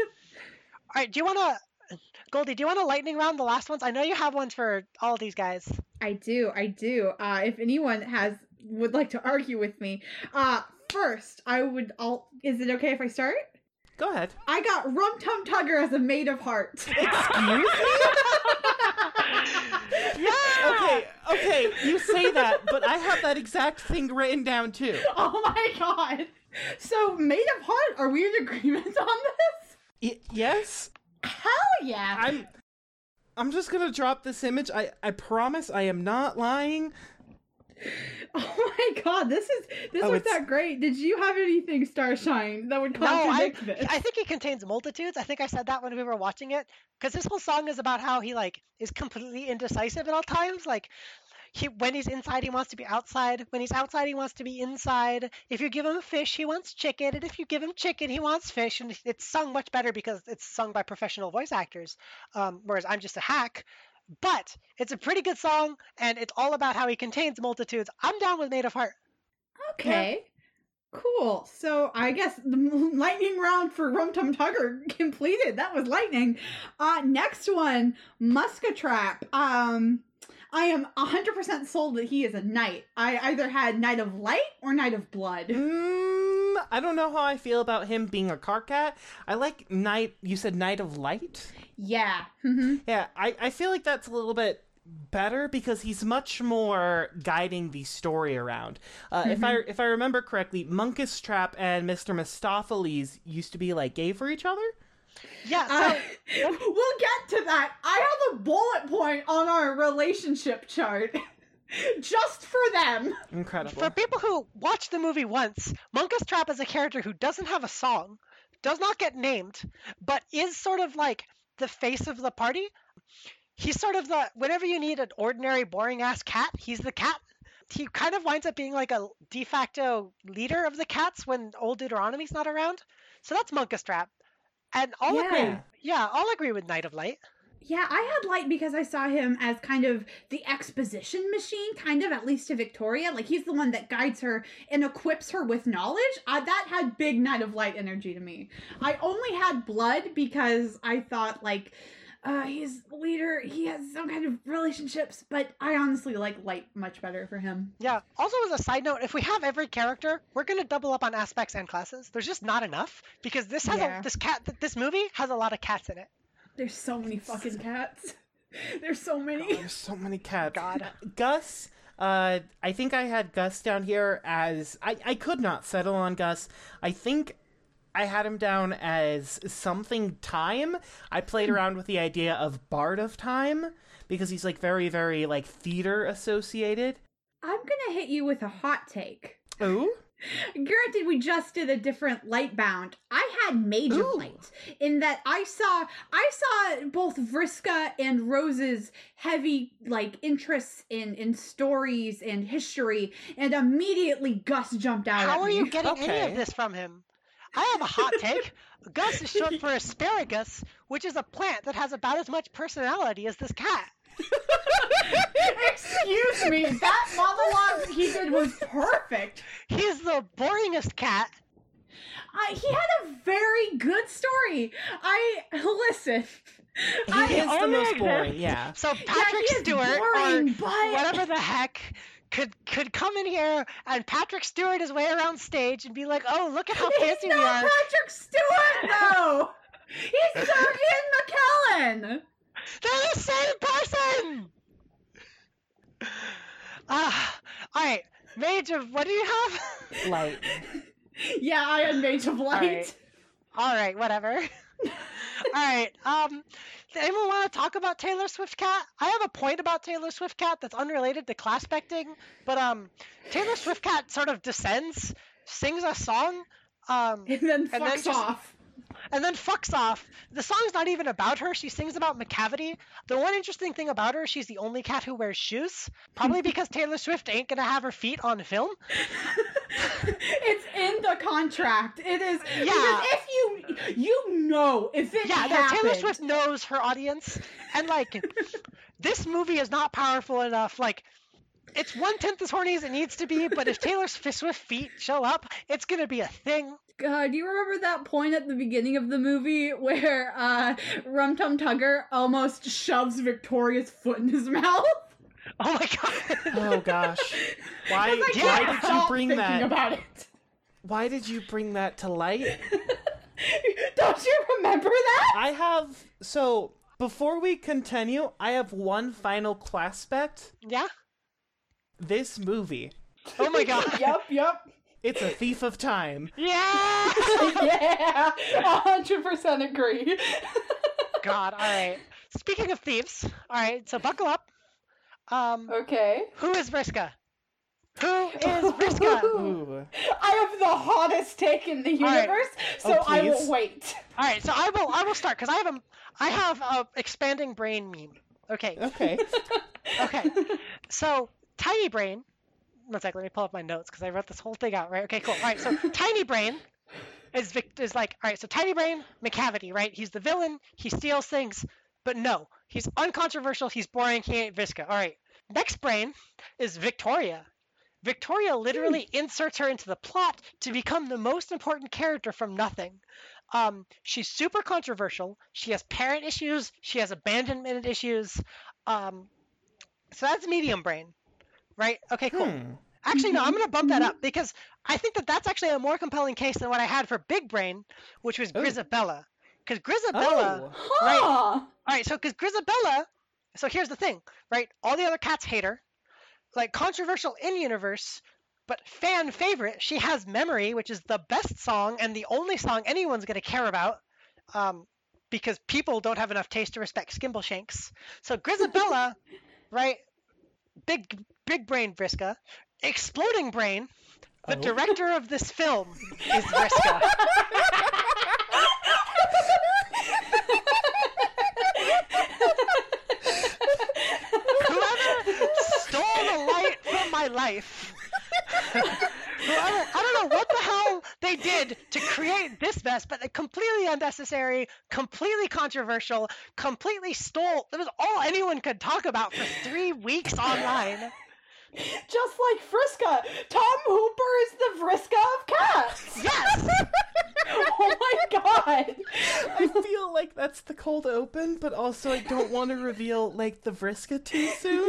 right, do you want to, Goldie? Do you want to lightning round the last ones? I know you have ones for all these guys. I do, I do. Uh, if anyone has would like to argue with me, uh, first I would. I'll. Is it okay if I start? Go ahead. I got Rum Tum Tugger as a maid of heart. Excuse me? Yeah. Okay, okay, you say that, but I have that exact thing written down too. Oh my god! So maid of heart, are we in agreement on this? Y- yes? Hell yeah! I'm I'm just gonna drop this image. I, I promise I am not lying. Oh my god, this is this Oh, was it's- that great. Did you have anything, Starshine, that would No, I, contradict this? I think he contains multitudes. I think I said that when we were watching it, because this whole song is about how he like is completely indecisive at all times. Like, He, when he's inside, he wants to be outside. When he's outside, he wants to be inside. If you give him fish, he wants chicken. And if you give him chicken, he wants fish. And it's sung much better because it's sung by professional voice actors, um, whereas I'm just a hack. But it's a pretty good song, and it's all about how he contains multitudes. I'm down with Maid of Heart. Okay. Cool. So I guess the lightning round for Rum Tum Tugger completed. That was lightning. Uh, next one, Muscatrap. Um, I am one hundred percent sold that he is a knight. I either had Knight of Light or Knight of Blood. Mm, I don't know how I feel about him being a car cat. I like Knight, you said Knight of Light? Yeah. Mm-hmm. Yeah, I, I feel like that's a little bit better because he's much more guiding the story around. Uh, mm-hmm. If I if I remember correctly, Munkus Trap and Mister Mistopheles used to be like gay for each other. Yeah, so uh, we'll get to that. I have a bullet point on our relationship chart just for them. Incredible. For people who watch the movie once, Munkus Trap is a character who doesn't have a song, does not get named, but is sort of like the face of the party. He's sort of the, whenever you need an ordinary, boring-ass cat, he's the cat. He kind of winds up being like a de facto leader of the cats when old Deuteronomy's not around. So that's Munkus Trap. And I'll Yeah. agree. Yeah, I'll agree with Knight of Light. Yeah, I had Light because I saw him as kind of the exposition machine, kind of, at least to Victoria. Like, he's the one that guides her and equips her with knowledge. Uh, that had big Knight of Light energy to me. I only had Blood because I thought, like, uh, he's leader, he has some kind of relationships, but I honestly like Light much better for him. Yeah. Also, as a side note, if we have every character, we're going to double up on aspects and classes. There's just not enough because this has Yeah. a, this cat, this movie has a lot of cats in it. There's so many fucking cats. There's so many. There's so many cats. God. Gus, uh, I think I had Gus down here as... I, I could not settle on Gus. I think I had him down as something time. I played around with the idea of Bard of Time because he's like very, very like theater associated. I'm gonna hit you with a hot take. Ooh. Granted, we just did a different Lightbound. I had Mage Ooh. of Light in that I saw I saw both Vriska and Rose's heavy like interests in in stories and history, and immediately Gus jumped out. How at are me. you getting Okay. any of this from him? I have a hot take. Gus is short for asparagus, which is a plant that has about as much personality as this cat. Excuse me, that monologue he did was perfect. He's the boringest cat. I, he had a very good story. I listen. He I is the only most agree. boring, yeah. So Patrick he is Stewart, boring, or but- whatever the heck, could could come in here and Patrick Stewart his way around stage and be like, "Oh, look at how He's fancy we not are." Patrick Stewart, though. He's Sir Ian McKellen. They're the same person. Ah, all right. Mage of what do you have? Like, Yeah, I had Mage of Light. right. All right, whatever. All right. Um, does anyone want to talk about Taylor Swift Cat? I have a point about Taylor Swift Cat that's unrelated to class-specting, but um, Taylor Swift Cat sort of descends, sings a song, um, And then fucks And then just- off. and then fucks off. The song's not even about her. She sings about McCavity. The one interesting thing about her, she's the only cat who wears shoes. Probably because Taylor Swift ain't gonna have her feet on film. It's in the contract. It is. Yeah. Because if you you know if it Yeah, no, happened. Taylor Swift knows her audience, and like, this movie is not powerful enough. Like, it's one tenth as horny as it needs to be, but if Taylor Swift feet show up, it's gonna be a thing. God, do you remember that point at the beginning of the movie where uh, Rum Tum Tugger almost shoves Victoria's foot in his mouth? Oh my god. oh gosh. Why, I why can't did you stop bring thinking that? about it. Why did you bring that to light? Don't you remember that? I have, so, before we continue, I have one final class spec. Yeah. This movie, Oh my god. Yep, yep. it's a thief of time. Yeah. Yeah, one hundred percent agree. God. All right. Speaking of thieves. All right. So buckle up. Um. Okay. Who is Vriska? Who is Vriska? Ooh. I have the hottest take in the right. universe, so Oh, I will please. wait. All right. So I will. I will start because I have a. I have a expanding brain meme. Okay. Okay. Okay. So Tiny Brain. One sec, let me pull up my notes because I wrote this whole thing out, right? Okay, cool. All right, so Tiny Brain is Vic- is like, all right, so Tiny Brain, McCavity, right? He's the villain. He steals things, but no, he's uncontroversial. He's boring. He ain't Vriska. All right. Next Brain is Victoria. Victoria literally hmm. inserts her into the plot to become the most important character from nothing. Um, she's super controversial. She has parent issues. She has abandonment issues. Um, so that's Medium Brain, right? Okay, cool. Hmm. Actually, no, I'm going to bump that up because I think that that's actually a more compelling case than what I had for Big Brain, which was Grizabella. Because Grizabella, oh. right? Huh. All right, so because Grizabella, so here's the thing, right? All the other cats hate her. Like, controversial in universe, but fan favorite. She has Memory, which is the best song and the only song anyone's going to care about, um, because people don't have enough taste to respect Skimbleshanks. So Grizabella, right? Big, big brain Vriska. Exploding Brain, the oh. director of this film, is Vriska. Whoever stole the light from my life, whoever, I don't know what the hell they did to create this mess, but completely unnecessary, completely controversial, completely stole. It was all anyone could talk about for three weeks online. Just like Vriska, Tom Hooper is the Vriska of cats. Yes. Oh my god. I feel like that's the cold open, but also I don't want to reveal like the Vriska too soon.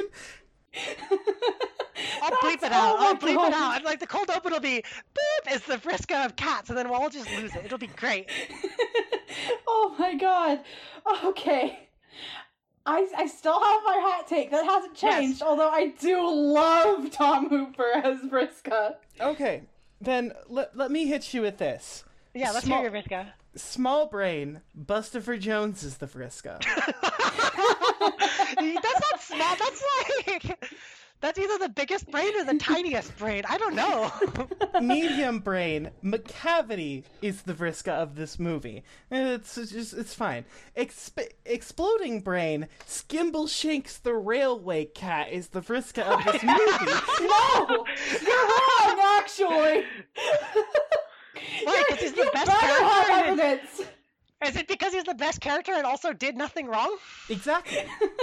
I'll That's, bleep it out. Oh I'll bleep god. it out. I'm like the cold open will be boop. It's the Vriska of cats, and then we'll all just lose it. It'll be great. Oh my god. Okay. I, I still have my hot take. That hasn't changed, yes. Although I do love Tom Hooper as Vriska. Okay, then let, let me hit you with this. Yeah, let's Small, hear your Vriska. Small Brain, Bustopher Jones is the Vriska. That's not small, that's like... That's either the biggest brain or the tiniest brain. I don't know. Medium Brain, McCavity is the Vriska of this movie. It's just, it's fine. Exp- Exploding Brain, Skimbleshanks the Railway Cat is the Vriska of this movie. No! You're wrong, actually! Why? Because he's the you best better have character. evidence. Is it because he's the best character and also did nothing wrong? Exactly.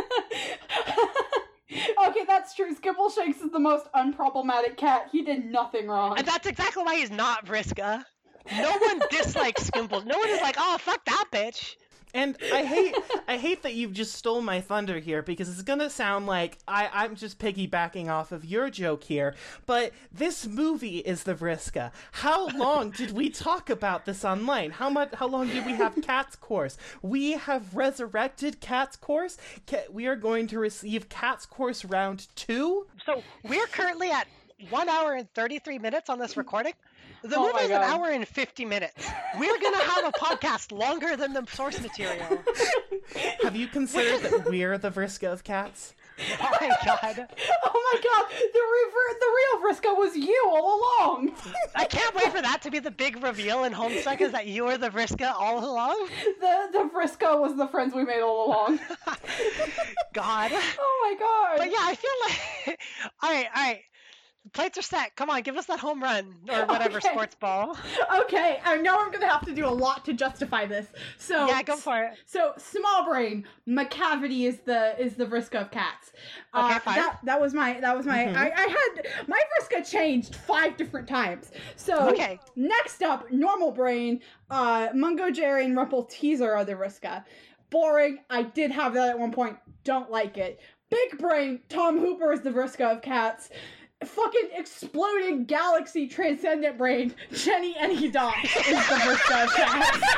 Okay, that's true. Skimbleshanks is the most unproblematic cat. He did nothing wrong. And that's exactly why he's not Vriska. No one dislikes Skimbles. No one is like, oh, fuck that bitch. And I hate I hate that you've just stole my thunder here, because it's gonna sound like I, I'm just piggybacking off of your joke here, but this movie is the Vriska. How long did we talk about this online? How much? How long did we have Cat's Course? We have resurrected Cat's Course. We are going to receive Cat's Course round two. So we're currently at one hour and thirty-three minutes on this recording. The oh movie is God. an hour and fifty minutes. We're going to have a podcast longer than the source material. Have you considered that we're the Vriska of cats? Oh my god. Oh my god, the, rever- the real Vriska was you all along. I can't wait for that to be the big reveal in Homestuck, is that you were the Vriska all along. The the Vriska was the friends we made all along. God. Oh my god. But yeah, I feel like... Alright, alright. Plates are set. Come on, give us that home run or whatever okay. sports ball. Okay, I know I'm gonna have to do a lot to justify this. So yeah, go for it. So Small Brain, McCavity is the is the Vriska of cats. Okay, uh, fine. That, that was my that was my. Mm-hmm. I, I had my Vriska changed five different times. So okay. Next up, Normal Brain, uh, Mungo Jerry and Rumple Teaser are the Vriska. Boring. I did have that at one point. Don't like it. Big Brain, Tom Hooper is the Vriska of cats. Fucking exploding galaxy transcendent brain, Jenny Any Dog is the Vriska of cats.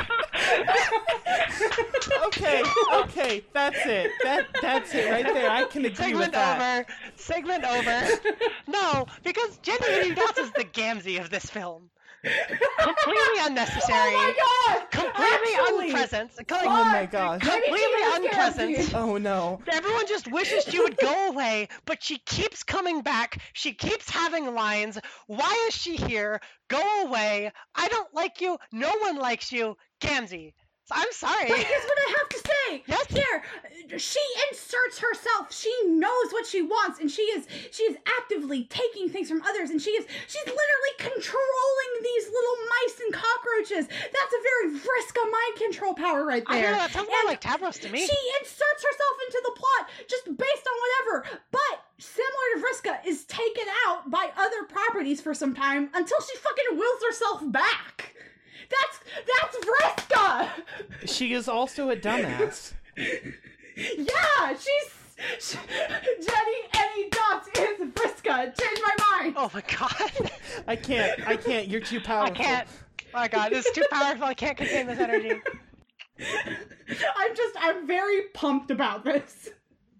Okay, okay, that's it. That that's it right there. I can agree Segment with that. over. Segment over. No, because Jenny Any Dots is the Gamzee of this film. Completely unnecessary. Oh my god! Completely Actually, unpresent. Oh my gosh. Completely unpresent. Oh no. Everyone just wishes she would go away, but she keeps coming back. She keeps having lines. Why is she here? Go away. I don't like you. No one likes you. Gamzee. I'm sorry. But here's what I have to say. Yes? Here, she inserts herself. She knows knows what she wants, and she is she is actively taking things from others, and she is she's literally controlling these little mice and cockroaches. That's a very Vriska mind control power right I there. don't know, that sounds more And like Tavros to me. She inserts herself into the plot just based on whatever, but similar to Vriska, is taken out by other properties for some time until she fucking wills herself back. That's that's Vriska. She is also a dumbass. Yeah, she's she, Jenny Any Dots is Vriska. Change my mind. Oh my god. I can't. I can't. You're too powerful. I can't. Oh my god, this is too powerful. I can't contain this energy. I'm just I'm very pumped about this.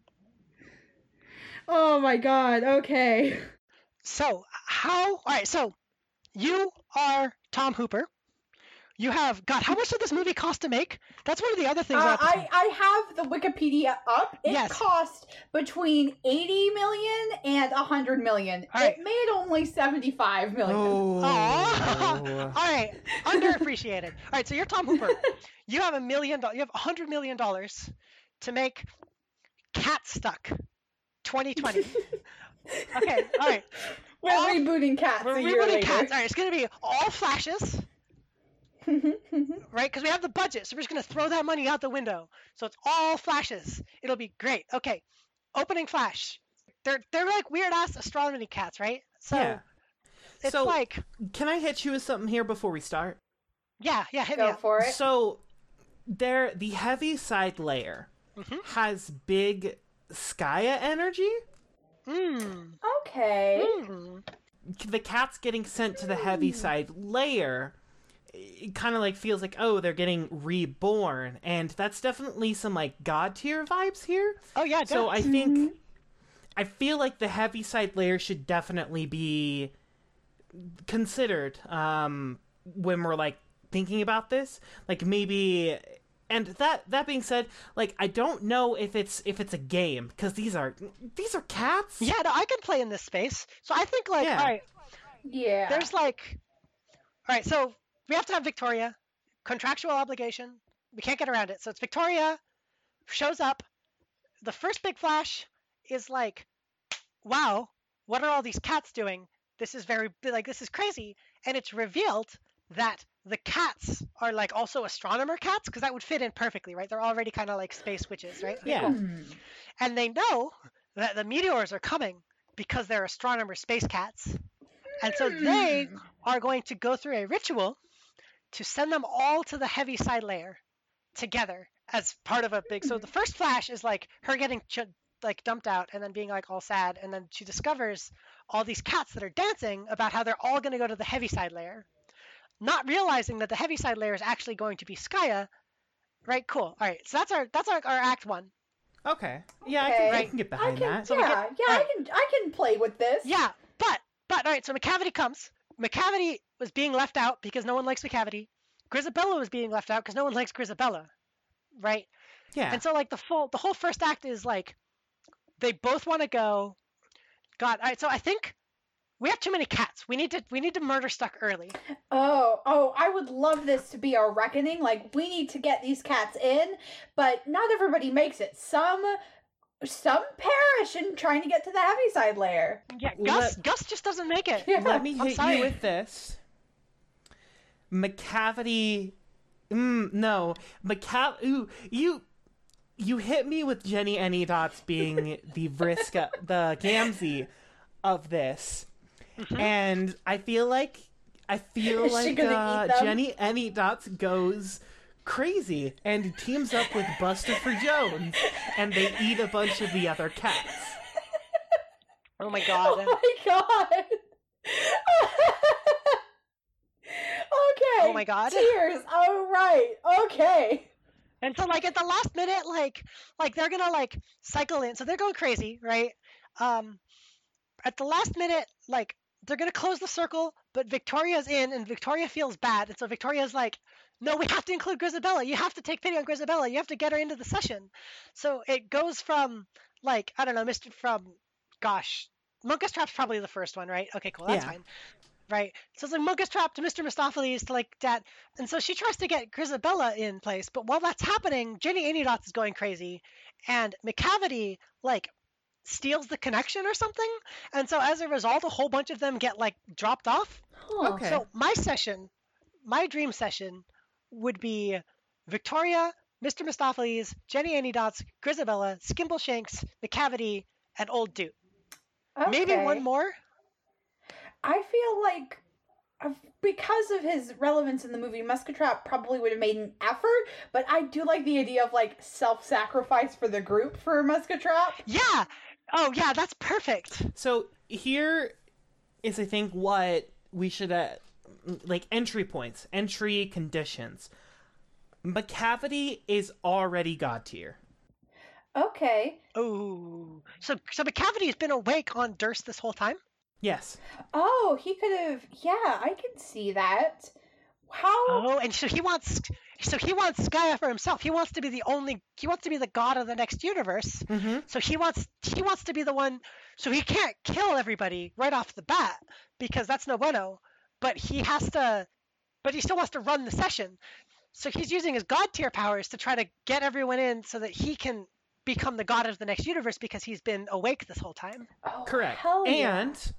Oh my god. Okay. So, how... Alright, so, you are Tom Hooper. You have... God, how much did this movie cost to make? That's one of the other things Uh, I have to I, I have the Wikipedia up. It Yes. cost between eighty million and one hundred million. All right. It made only seventy-five million. Oh. Aw. Alright, underappreciated. Alright, so you're Tom Hooper. You have a million dollars... You have one hundred million dollars to make Cat Stuck twenty twenty. Okay, alright. We're All- rebooting Cats We're a year rebooting later. Cats. Alright, it's gonna be all flashes. Right? Because we have the budget, so we're just going to throw that money out the window. So it's all flashes. It'll be great. Okay. Opening flash. They're they're like weird ass astronomy cats, right? So Yeah. it's So- like Can I hit you with something here before we start? yeah, yeah, hit me Go up. for it. So, there, the heavy side layer Mhm. has big Skya energy. Mm. Okay. Mm. The cats getting sent to the heavy side layer, it kind of like feels like, oh, they're getting reborn, and that's definitely some like god tier vibes here. Oh yeah, it So does. I think I feel like the heavy side layer should definitely be considered um when we're like thinking about this. Like maybe and that that being said, like I don't know if it's if it's a game because these are these are cats. Yeah, no, I can play in this space. So I think like Yeah. all right, Yeah. there's like all right, so we have to have Victoria, contractual obligation. We can't get around it. So it's Victoria shows up. The first big flash is like, wow, what are all these cats doing? This is very like this is crazy, and it's revealed that the cats are like also astronomer cats because that would fit in perfectly, right? They're already kind of like space witches, right? Okay, Yeah. cool. And they know that the meteors are coming because they're astronomer space cats, and so they are going to go through a ritual to send them all to the heavy side layer together as part of a big. So the first flash is like her getting ch- like dumped out and then being like all sad, and then she discovers all these cats that are dancing about how they're all going to go to the heavy side layer, not realizing that the heavy side layer is actually going to be Skya. Right? Cool. All right. So that's our that's our, our act one. Okay. Yeah, I, Okay. can, I can get I behind can, that. So we yeah, get- yeah, I alright. can, I can play with this. Yeah, but but all right. So McCavity comes. McCavity was being left out because no one likes McCavity. Grisabella was being left out because no one likes Grisabella, right? Yeah. And so like the full the whole first act is like they both want to go. God, all right. So I think we have too many cats. We need to we need to murder Stuck early. Oh, oh, I would love this to be our reckoning. Like, we need to get these cats in, but not everybody makes it. Some, some perish in trying to get to the heavy side layer. Yeah, Let- Gus Gus just doesn't make it. Yeah. Let me I'm hit sorry. you with this. McCavity. Mm, no, McCav. Ooh, you. You hit me with Jenny Anydots being the Vriska, the Gamzee of this, and I feel like I feel Is she like gonna uh, eat them? Jenny Anydots goes crazy and teams up with Buster for Jones, and they eat a bunch of the other cats. Oh my god. Oh my god. Okay. Oh my God. Tears. All right. Okay. And so like at the last minute, like like they're gonna like cycle in. So they're going crazy, right? Um at the last minute, like they're gonna close the circle, but Victoria's in and Victoria feels bad. And so Victoria's like, no, we have to include Grisabella. You have to take pity on Grisabella. You have to get her into the session. So it goes from like, I don't know, Mister from gosh, Monkus Trap's probably the first one, right? Okay, cool, that's Yeah. fine. Right. So it's like Monkus Trap to Mister Mistopheles to like that. And so she tries to get Grisabella in place, but while that's happening, Jenny Anydots is going crazy, and McCavity like steals the connection or something. And so as a result, a whole bunch of them get like dropped off. Huh. Okay. So my session, my dream session would be Victoria, Mister Mistopheles, Jenny Anydots, Grisabella, Skimbleshanks, McCavity, and Old Dude. Maybe Okay. one more. I feel like uh, because of his relevance in the movie, Musketrap probably would have made an effort, but I do like the idea of like self-sacrifice for the group for Musketrap. Yeah. Oh, yeah, that's perfect. So here is, I think, what we should, uh, like, entry points, entry conditions. McCavity is already God tier. Okay. Oh, so so McCavity has been awake on Durst this whole time. Yes. Oh, he could have. Yeah, I can see that. How? Oh, and so he wants so he wants Gaia for himself. He wants to be the only. He wants to be the god of the next universe. Mm-hmm. So he wants he wants to be the one. So he can't kill everybody right off the bat because that's no bueno. But he has to. But he still wants to run the session. So he's using his god tier powers to try to get everyone in so that he can become the god of the next universe because he's been awake this whole time. Oh, Correct. hell yeah. And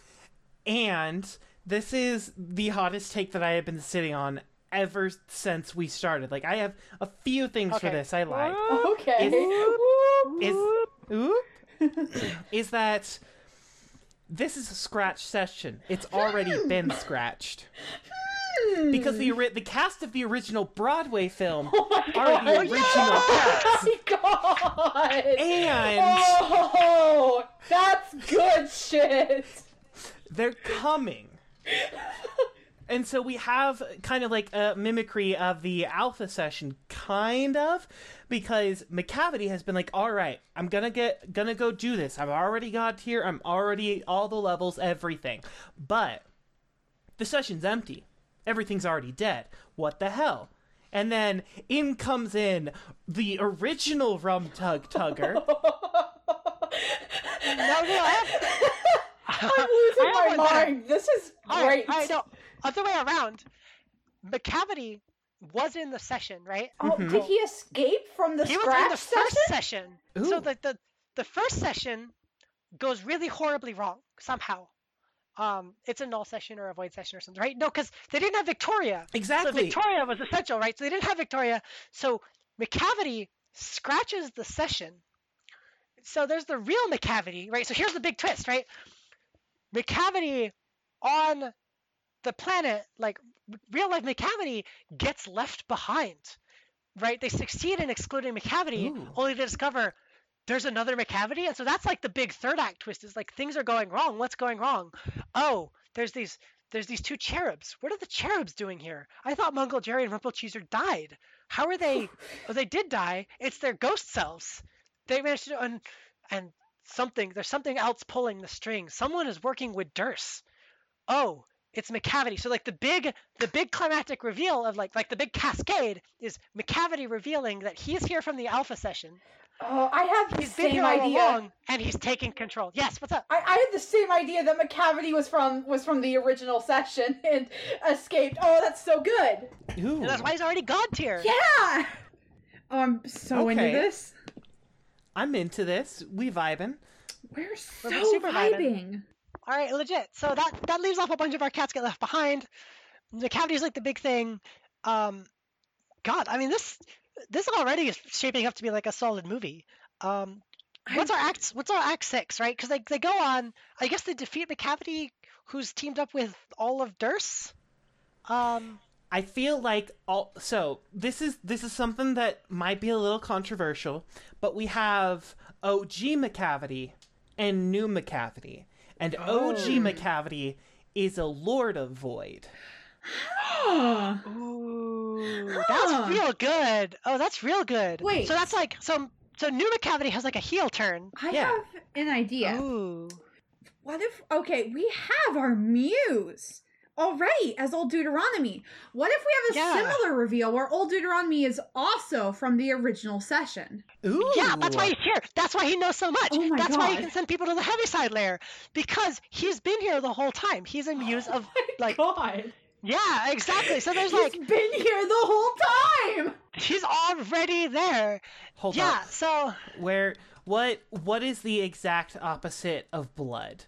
and this is the hottest take that I have been sitting on ever since we started. Like, I have a few things for Okay. this I like. Okay. Is oop, is that this is a scratch session. It's already been scratched. Because the ori- the cast of the original Broadway film Oh my are the God. original Oh cast. my god! And Oh, that's good shit. they're coming. And so we have kind of like a mimicry of the alpha session, kind of, because McCavity has been like, all right, I'm gonna get, gonna go do this. I've already got here. I'm already all the levels, everything. But the session's empty. Everything's already dead. What the hell? And then in comes in the original Rum Tug Tugger. No, no, I have, I'm losing I have my one better. mind. This is All right, great. all right, no, other way around. McCavity was in the session, right? Oh, Mhm. did he escape from the He was scratch in the first session? session. So Ooh. the, the the first session goes really horribly wrong somehow. Um, it's a null session or a void session or something, right? No, because they didn't have Victoria. Exactly. So Victoria was essential, right? So they didn't have Victoria. So McCavity scratches the session. So there's the real McCavity, right? So here's the big twist, right? McCavity on the planet, like real life McCavity, gets left behind, right? They succeed in excluding McCavity, Ooh. only to discover there's another McCavity. And so that's like the big third act twist is like things are going wrong. What's going wrong? Oh, there's these there's these two cherubs. What are the cherubs doing here? I thought Mungle Jerry and Rumpelcheezer died. How are they? Oh, they did die. It's their ghost selves. They managed to and and something. There's something else pulling the strings. Someone is working with Durst. Oh, it's McCavity. So like the big the big climactic reveal of like like the big cascade is McCavity revealing that he's here from the alpha session. Oh, I had the He's been same here all idea. along, and he's taking control. Yes, what's up? I, I had the same idea that McCavity was from was from the original session and escaped. Oh, that's so good. Ooh. And that's why he's already God tier. Yeah. Oh, I'm so Okay. into this. I'm into this. We vibing. We're so We're super vibing. vibing. All right, legit. So that that leaves off a bunch of our cats get left behind. McCavity's like the big thing. Um, God, I mean this this already is shaping up to be like a solid movie. Um, what's our act? What's our act six, right? Because they they go on. I guess they defeat McCavity, who's teamed up with all of Durst. Um, I feel like all so this is this is something that might be a little controversial, but we have O G McCavity and new McCavity. And O G McCavity is a Lord of Void. Oh. ooh, Huh. that's real good. Oh, that's real good. Wait. So that's like so. So new McCavity has like a heel turn. I Yeah. have an idea. Ooh. What if, okay, we have our muse already as Old Deuteronomy. What if we have a Yeah. similar reveal where Old Deuteronomy is also from the original session? Ooh. Yeah, that's why he's here. That's why he knows so much. Oh my that's why he God. can send people to the Heaviside lair because he's been here the whole time. He's a muse of like God. Yeah, exactly. So there's He's like been here the whole time. he's already there. Hold yeah. up. So Where what what is the exact opposite of blood?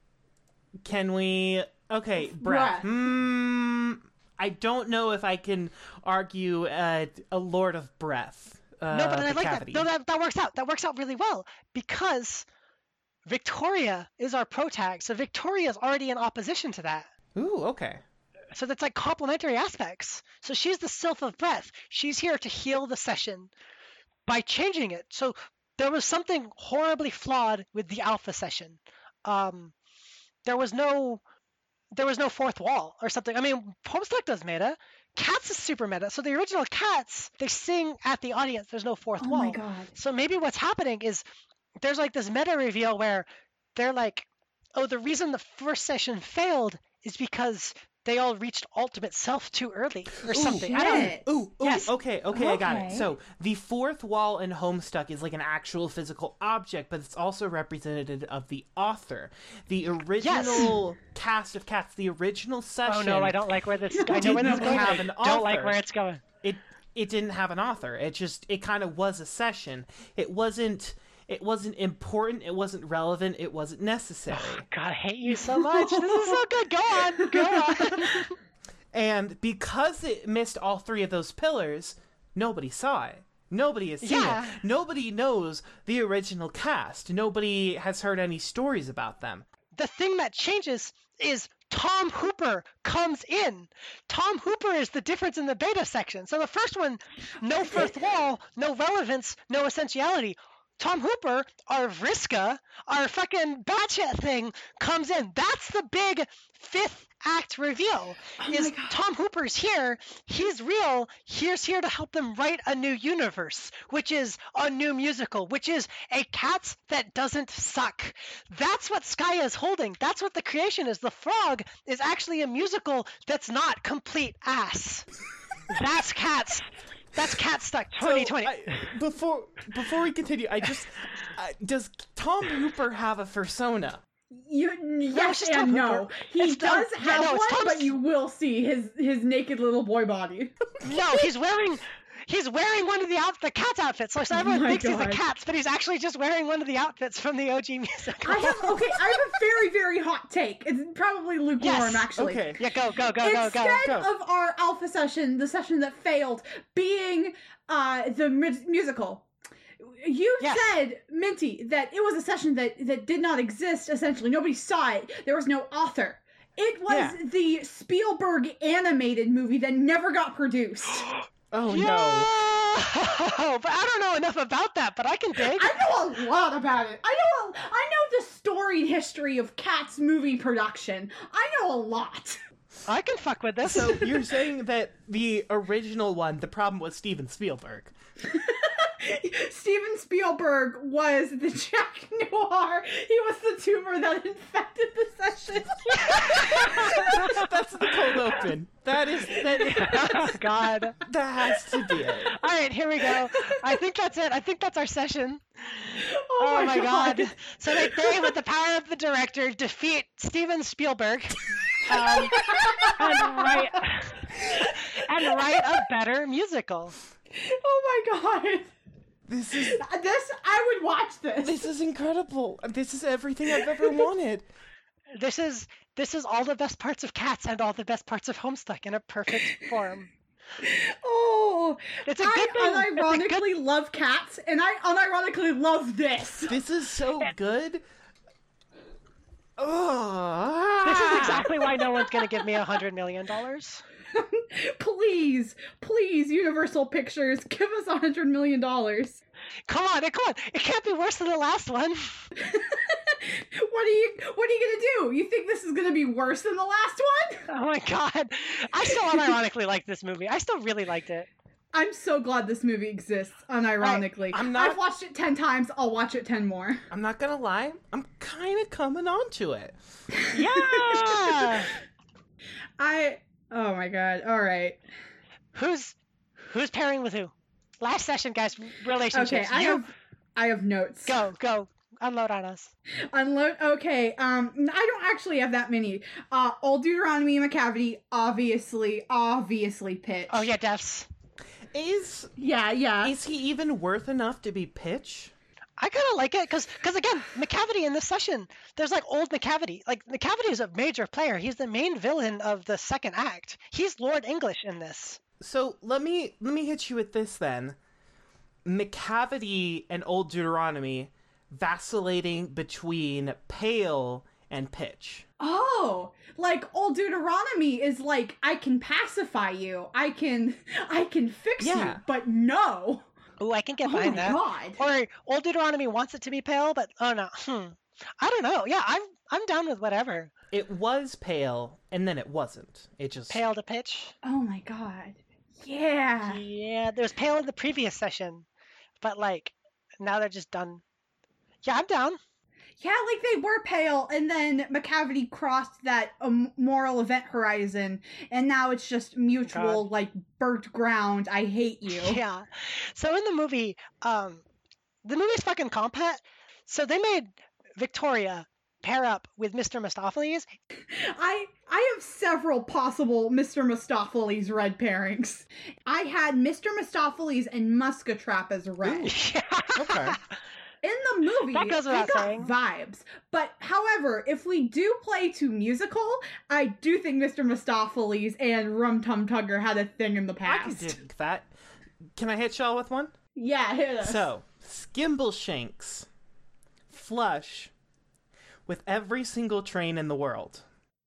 Can we okay, breath. Breath. Hmm. I don't know if I can argue uh, a Lord of Breath. Uh, no, but I the like cavity. that. No, that that works out. That works out really well because Victoria is our protag. So Victoria is already in opposition to that. Ooh, okay. So that's like complementary aspects. So she's the sylph of breath. She's here to heal the session by changing it. So there was something horribly flawed with the alpha session. Um, there was no there was no fourth wall or something. I mean, Homestuck does meta. Cats is super meta. So the original Cats, they sing at the audience. There's no fourth Oh wall. my god. So maybe what's happening is there's like this meta reveal where they're like, oh, the reason the first session failed is because they all reached ultimate self too early or something. I don't shit. Ooh, ooh, Yes. okay, okay, I got it. Okay. So the fourth wall in Homestuck is like an actual physical object, but it's also representative of the author. The original cast of Cats, the original session. Oh no, I don't like where this. I know didn't where this is going. have I an don't like author. where it's going. It it didn't have an author. It just it kind of was a session. It wasn't it wasn't important. It wasn't relevant. It wasn't necessary. God, I hate you so much. This is so good. Go on, go on. And because it missed all three of those pillars, nobody saw it. Nobody has seen Yeah. it. Nobody knows the original cast. Nobody has heard any stories about them. The thing that changes is Tom Hooper comes in. Tom Hooper is the difference in the beta section. So the first one, no fourth wall, no relevance, no essentiality. Tom Hooper, our Vriska, our fucking Batchet thing, comes in. That's the big fifth act reveal. is Tom Hooper's here. He's real. He's here to help them write a new universe, which is a new musical, which is a Cats that doesn't suck. That's what Sky is holding. That's what the creation is. The Frog is actually a musical that's not complete ass. That's Cats. That's Catstuck twenty twenty. So, I, before before we continue, I just uh, does Tom Hooper have a persona? You, it's yes just Tom and no. Hooper. He It's Tom- does yeah, have no, it's one, Tom's- but you will see his his naked little boy body. No, he's wearing he's wearing one of the out the Cats outfits. So, so everyone my thinks he's a God. Cats, but he's actually just wearing one of the outfits from the O G musical. I have okay. I have a very very hot take. It's probably lukewarm Yes. actually. Okay. Yeah, go go go go Instead go. go. of our alpha session, the session that failed, being uh the mu- musical. You Yes. said, Minty, that it was a session that, that did not exist, essentially. Nobody saw it. There was no author. It was Yeah. the Spielberg animated movie that never got produced. Oh Yeah! no. But I don't know enough about that, but I can dig. I know a lot about it. I know a, I know the storied history of Cats movie production. I know a lot. I can fuck with this. So you're saying that the original one, the problem was Steven Spielberg. Steven Spielberg was the Jack Noir. He was the tumor that infected the session. That's the cold open. That is that. God. That has to be it. All right, here we go. I think that's it. I think that's our session. Oh, Oh my god. So they, they, with the power of the director, defeat Steven Spielberg um, and write and write a better musical. Oh my god. This is This, I would watch this. this is incredible. This is everything I've ever wanted. This is this is all the best parts of Cats and all the best parts of Homestuck in a perfect form. Oh, It's a good thing. I It's a good- unironically love Cats, and I unironically love this. This is so good. Oh, This is exactly why no one's gonna give me a hundred million dollars. Please, please, Universal Pictures, give us a hundred million dollars. Come on, come on! It can't be worse than the last one. What are you? What are you gonna do? You think this is gonna be worse than the last one? Oh my god! I still unironically like this movie. I still really liked it. I'm so glad this movie exists. Unironically, I'm not- I've watched it ten times. I'll watch it ten more. I'm not gonna lie. I'm kind of coming on to it. Yeah. I. Oh my god. All right. who's who's pairing with who? Last session, guys. Relationships. Okay. I You have. I have notes. go go unload on us. Unload. Okay. Um, I don't actually have that many. Uh, Old Deuteronomy McCavity, obviously, obviously Pitch. Oh yeah, Defs. Is Yeah, yeah. is he even worth enough to be Pitch? I kind of like it because, because again, McCavity in this session, there's like old McCavity. Like McCavity is a major player. He's the main villain of the second act. He's Lord English in this. So let me let me hit you with this then. McCavity and Old Deuteronomy vacillating between Pale and Pitch. Oh, like Old Deuteronomy is like, I can pacify you. I can, I can fix Yeah. you. But no. Ooh, I can get Oh behind my that. god. Or Old Deuteronomy wants it to be Pale, but oh no, hmm. I don't know. Yeah, I'm I'm down with whatever. It was Pale, and then it wasn't. It just Pale to Pitch. Oh my god. Yeah. Yeah, there was Pale in the previous session, but like now they're just done. Yeah, I'm down. Yeah, like they were pale, and then McCavity crossed that um, moral event horizon, and now it's just mutual, God. like, burnt ground. I hate you. Yeah. So in the movie, um, the movie's fucking compact. So they made Victoria pair up with Mister Mistopheles. I I have several possible Mister Mistopheles red pairings. I had Mister Mistopheles and Muscatrap as red. Yeah. okay. In the movie, That goes I without got saying. vibes. But however, if we do play to musical, I do think Mister Mistopheles and Rum Tum Tugger had a thing in the I past. can dig that. Can I hit y'all with one? Yeah, hit us. So, Skimbleshanks flush with every single train in the world.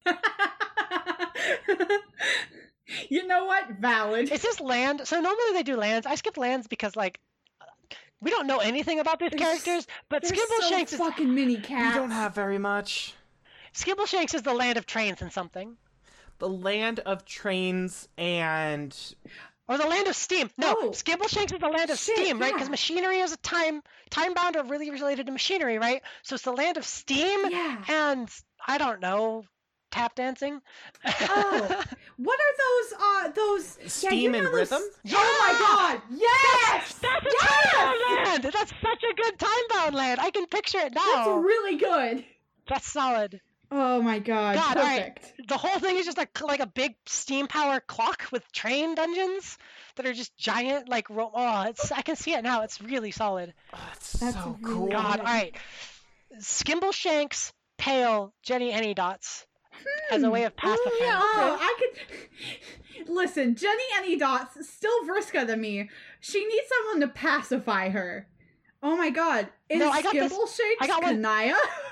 You know what? Valid. Is this land? So normally they do lands. I skipped lands because like we don't know anything about these There's- characters. But There's Skimbleshanks so is fucking many We cats. don't have very much. Skimbleshanks is the land of trains and something, The land of trains and or the land of steam. No, Oh. Skimbleshanks is the land of Shit, steam, right? yeah. Because machinery is a time time bound or really related to machinery, right? So it's the land of steam Yeah. and I don't know, tap dancing. Oh, what are those? Uh, those yeah, steam you know and those- rhythm? Oh my god! Yes, That's a yes, time-bound land. That's such a good time-bound land. I can picture it now. that's really good. That's solid. Oh my god, God, all right. perfect. The whole thing is just like like a big steam power clock with train dungeons that are just giant. Like ro- oh, it's I can see it now. It's really solid. oh, it's That's so really cool. God, good. all right. Skimbleshanks, Pale, Jenny Any Dots as a way of pacifying. Oh, yeah, oh, I could listen. Jenny Any Dots still Vriska to me. She needs someone to pacify her. Oh my god, is No, I got this- Skimbleshanks I got one. Kanaya?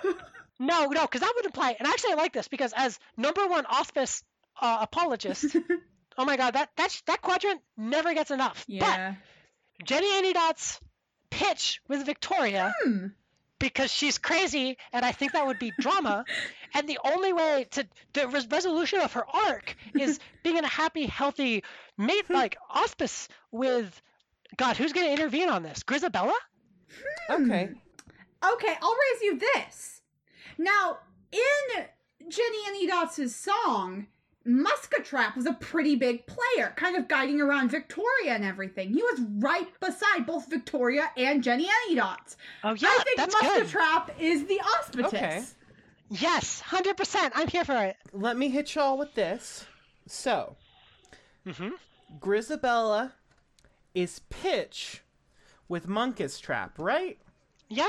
No, no, because that would imply. And actually, I like this because as number one auspice uh, apologist, oh my God, that that that quadrant never gets enough. yeah. But Jenny Any Dots pitch with Victoria. Hmm. Because she's crazy, and I think that would be drama. And the only way to the res- resolution of her arc is being in a happy, healthy mate like auspice with God. Who's going to intervene on this? Grisabella? Okay. Okay, I'll raise you this. Now, in Jenny Any Dots' song, Muscatrap was a pretty big player, kind of guiding around Victoria and everything. He was right beside both Victoria and Jenny Any Dots. Oh yeah, I think that's good. Muscatrap is the auspice. Okay. Yes, hundred percent. I'm here for it. Let me hit y'all with this. So, Mm-hmm. Grisabella is Pitch with Monkus Trap, right? Yeah.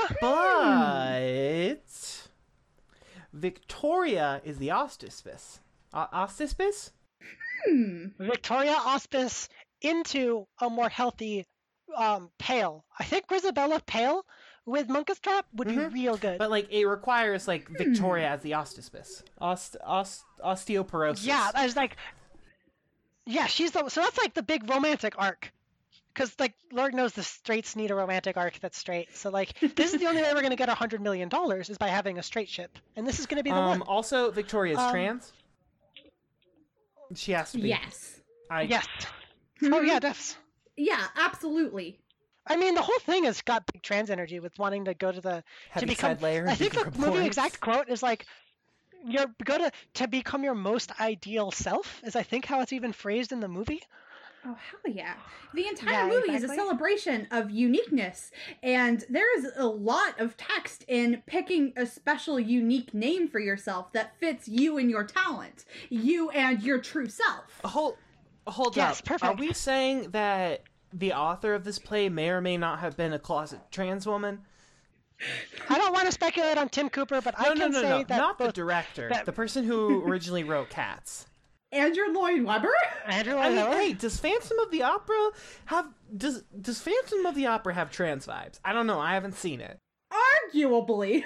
But Victoria is the Ostispice. O- Ostispice? Hmm. Victoria auspice into a more healthy um Pale. I think Grisabella Pale with Monkus Trap would Mhm. be real good. But like it requires like Victoria as the Ostispice. Ost- ost- osteoporosis. Yeah, I was like, yeah, she's the so that's like the big romantic arc, because like Lord knows the straights need a romantic arc that's straight. So like this is the only way we're gonna get a hundred million dollars is by having a straight ship, and this is gonna be the Um one. also Victoria's Um, trans. She has to be. Yes. I Yes. Oh yeah, defs. Yeah, absolutely. I mean, the whole thing has got big trans energy with wanting to go to the to Heavy become. side layer. I think the bigger movie points. exact quote is like, "You're gonna to become your most ideal self." Is I think how it's even phrased in the movie. Oh, hell yeah. The entire Yeah, movie is a exactly. celebration of uniqueness, and there is a lot of text in picking a special, unique name for yourself that fits you and your talent, you and your true self. Hold, hold Yes, up. perfect. Are we saying that the author of this play may or may not have been a closet trans woman? I don't want to speculate on Tim Cooper, but I No, can no, no, say no. that Not the both director. that- The person who originally wrote Cats. Andrew Lloyd Webber? Andrew I Lloyd mean, Webber. hey, does Phantom of the Opera have does does Phantom of the Opera have trans vibes? I don't know. I haven't seen it. Arguably.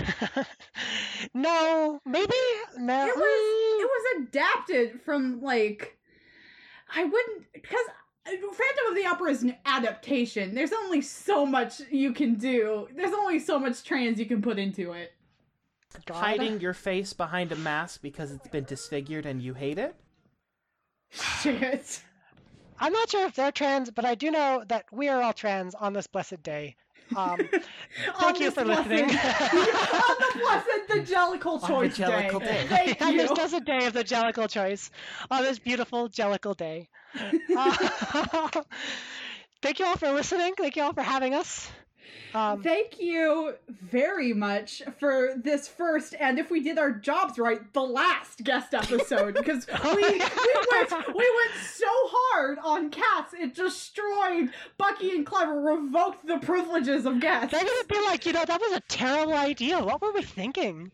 No, maybe no. It was it was adapted from, like, I wouldn't, because Phantom of the Opera is an adaptation. There's only so much you can do. There's only so much trans you can put into it. God. Hiding your face behind a mask because it's been disfigured and you hate it? Shit. I'm not sure if they're trans, but I do know that we are all trans on this blessed day. Um, On thank you this for blessed- listening. on the blessed, the Jellicle the choice Jellicle day. day. Thank on you. this blessed day of the Jellicle choice, on this beautiful Jellicle day. Uh, thank you all for listening. Thank you all for having us. Um, Thank you very much for this first, and if we did our jobs right, the last guest episode, because we, we went we went so hard on Cats, it destroyed Bucky and Clever, revoked the privileges of guests. they're gonna be like, you know, that was a terrible idea. What were we thinking?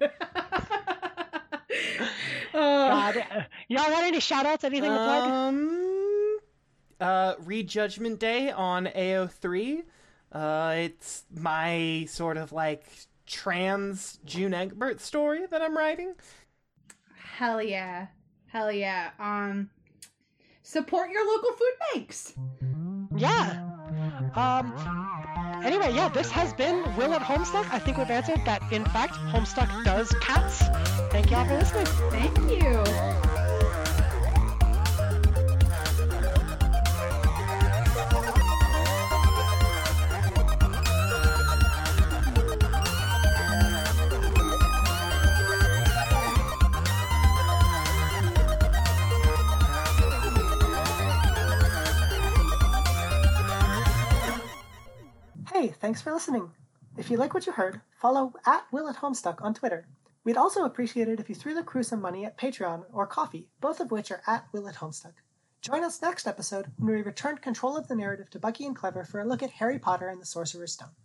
Uh, God, uh, y'all want any shout outs? Anything to plug? Um, uh, read Judgment Day on A O three. Uh, it's my sort of like trans June Egbert story that I'm writing. Hell yeah. Hell yeah. Um, support your local food banks. Yeah. Um. Anyway, yeah, this has been Will at Homestuck. I think we've answered that. In fact, Homestuck does cats. Thank y'all for listening. Thank you. Hey, thanks for listening. If you like what you heard, follow at Will at Homestuck on Twitter. We'd also appreciate it if you threw the crew some money at Patreon or Coffee, both of which are at Will at Homestuck. Join us next episode when we return control of the narrative to Bucky and Clever for a look at Harry Potter and the Sorcerer's Stone.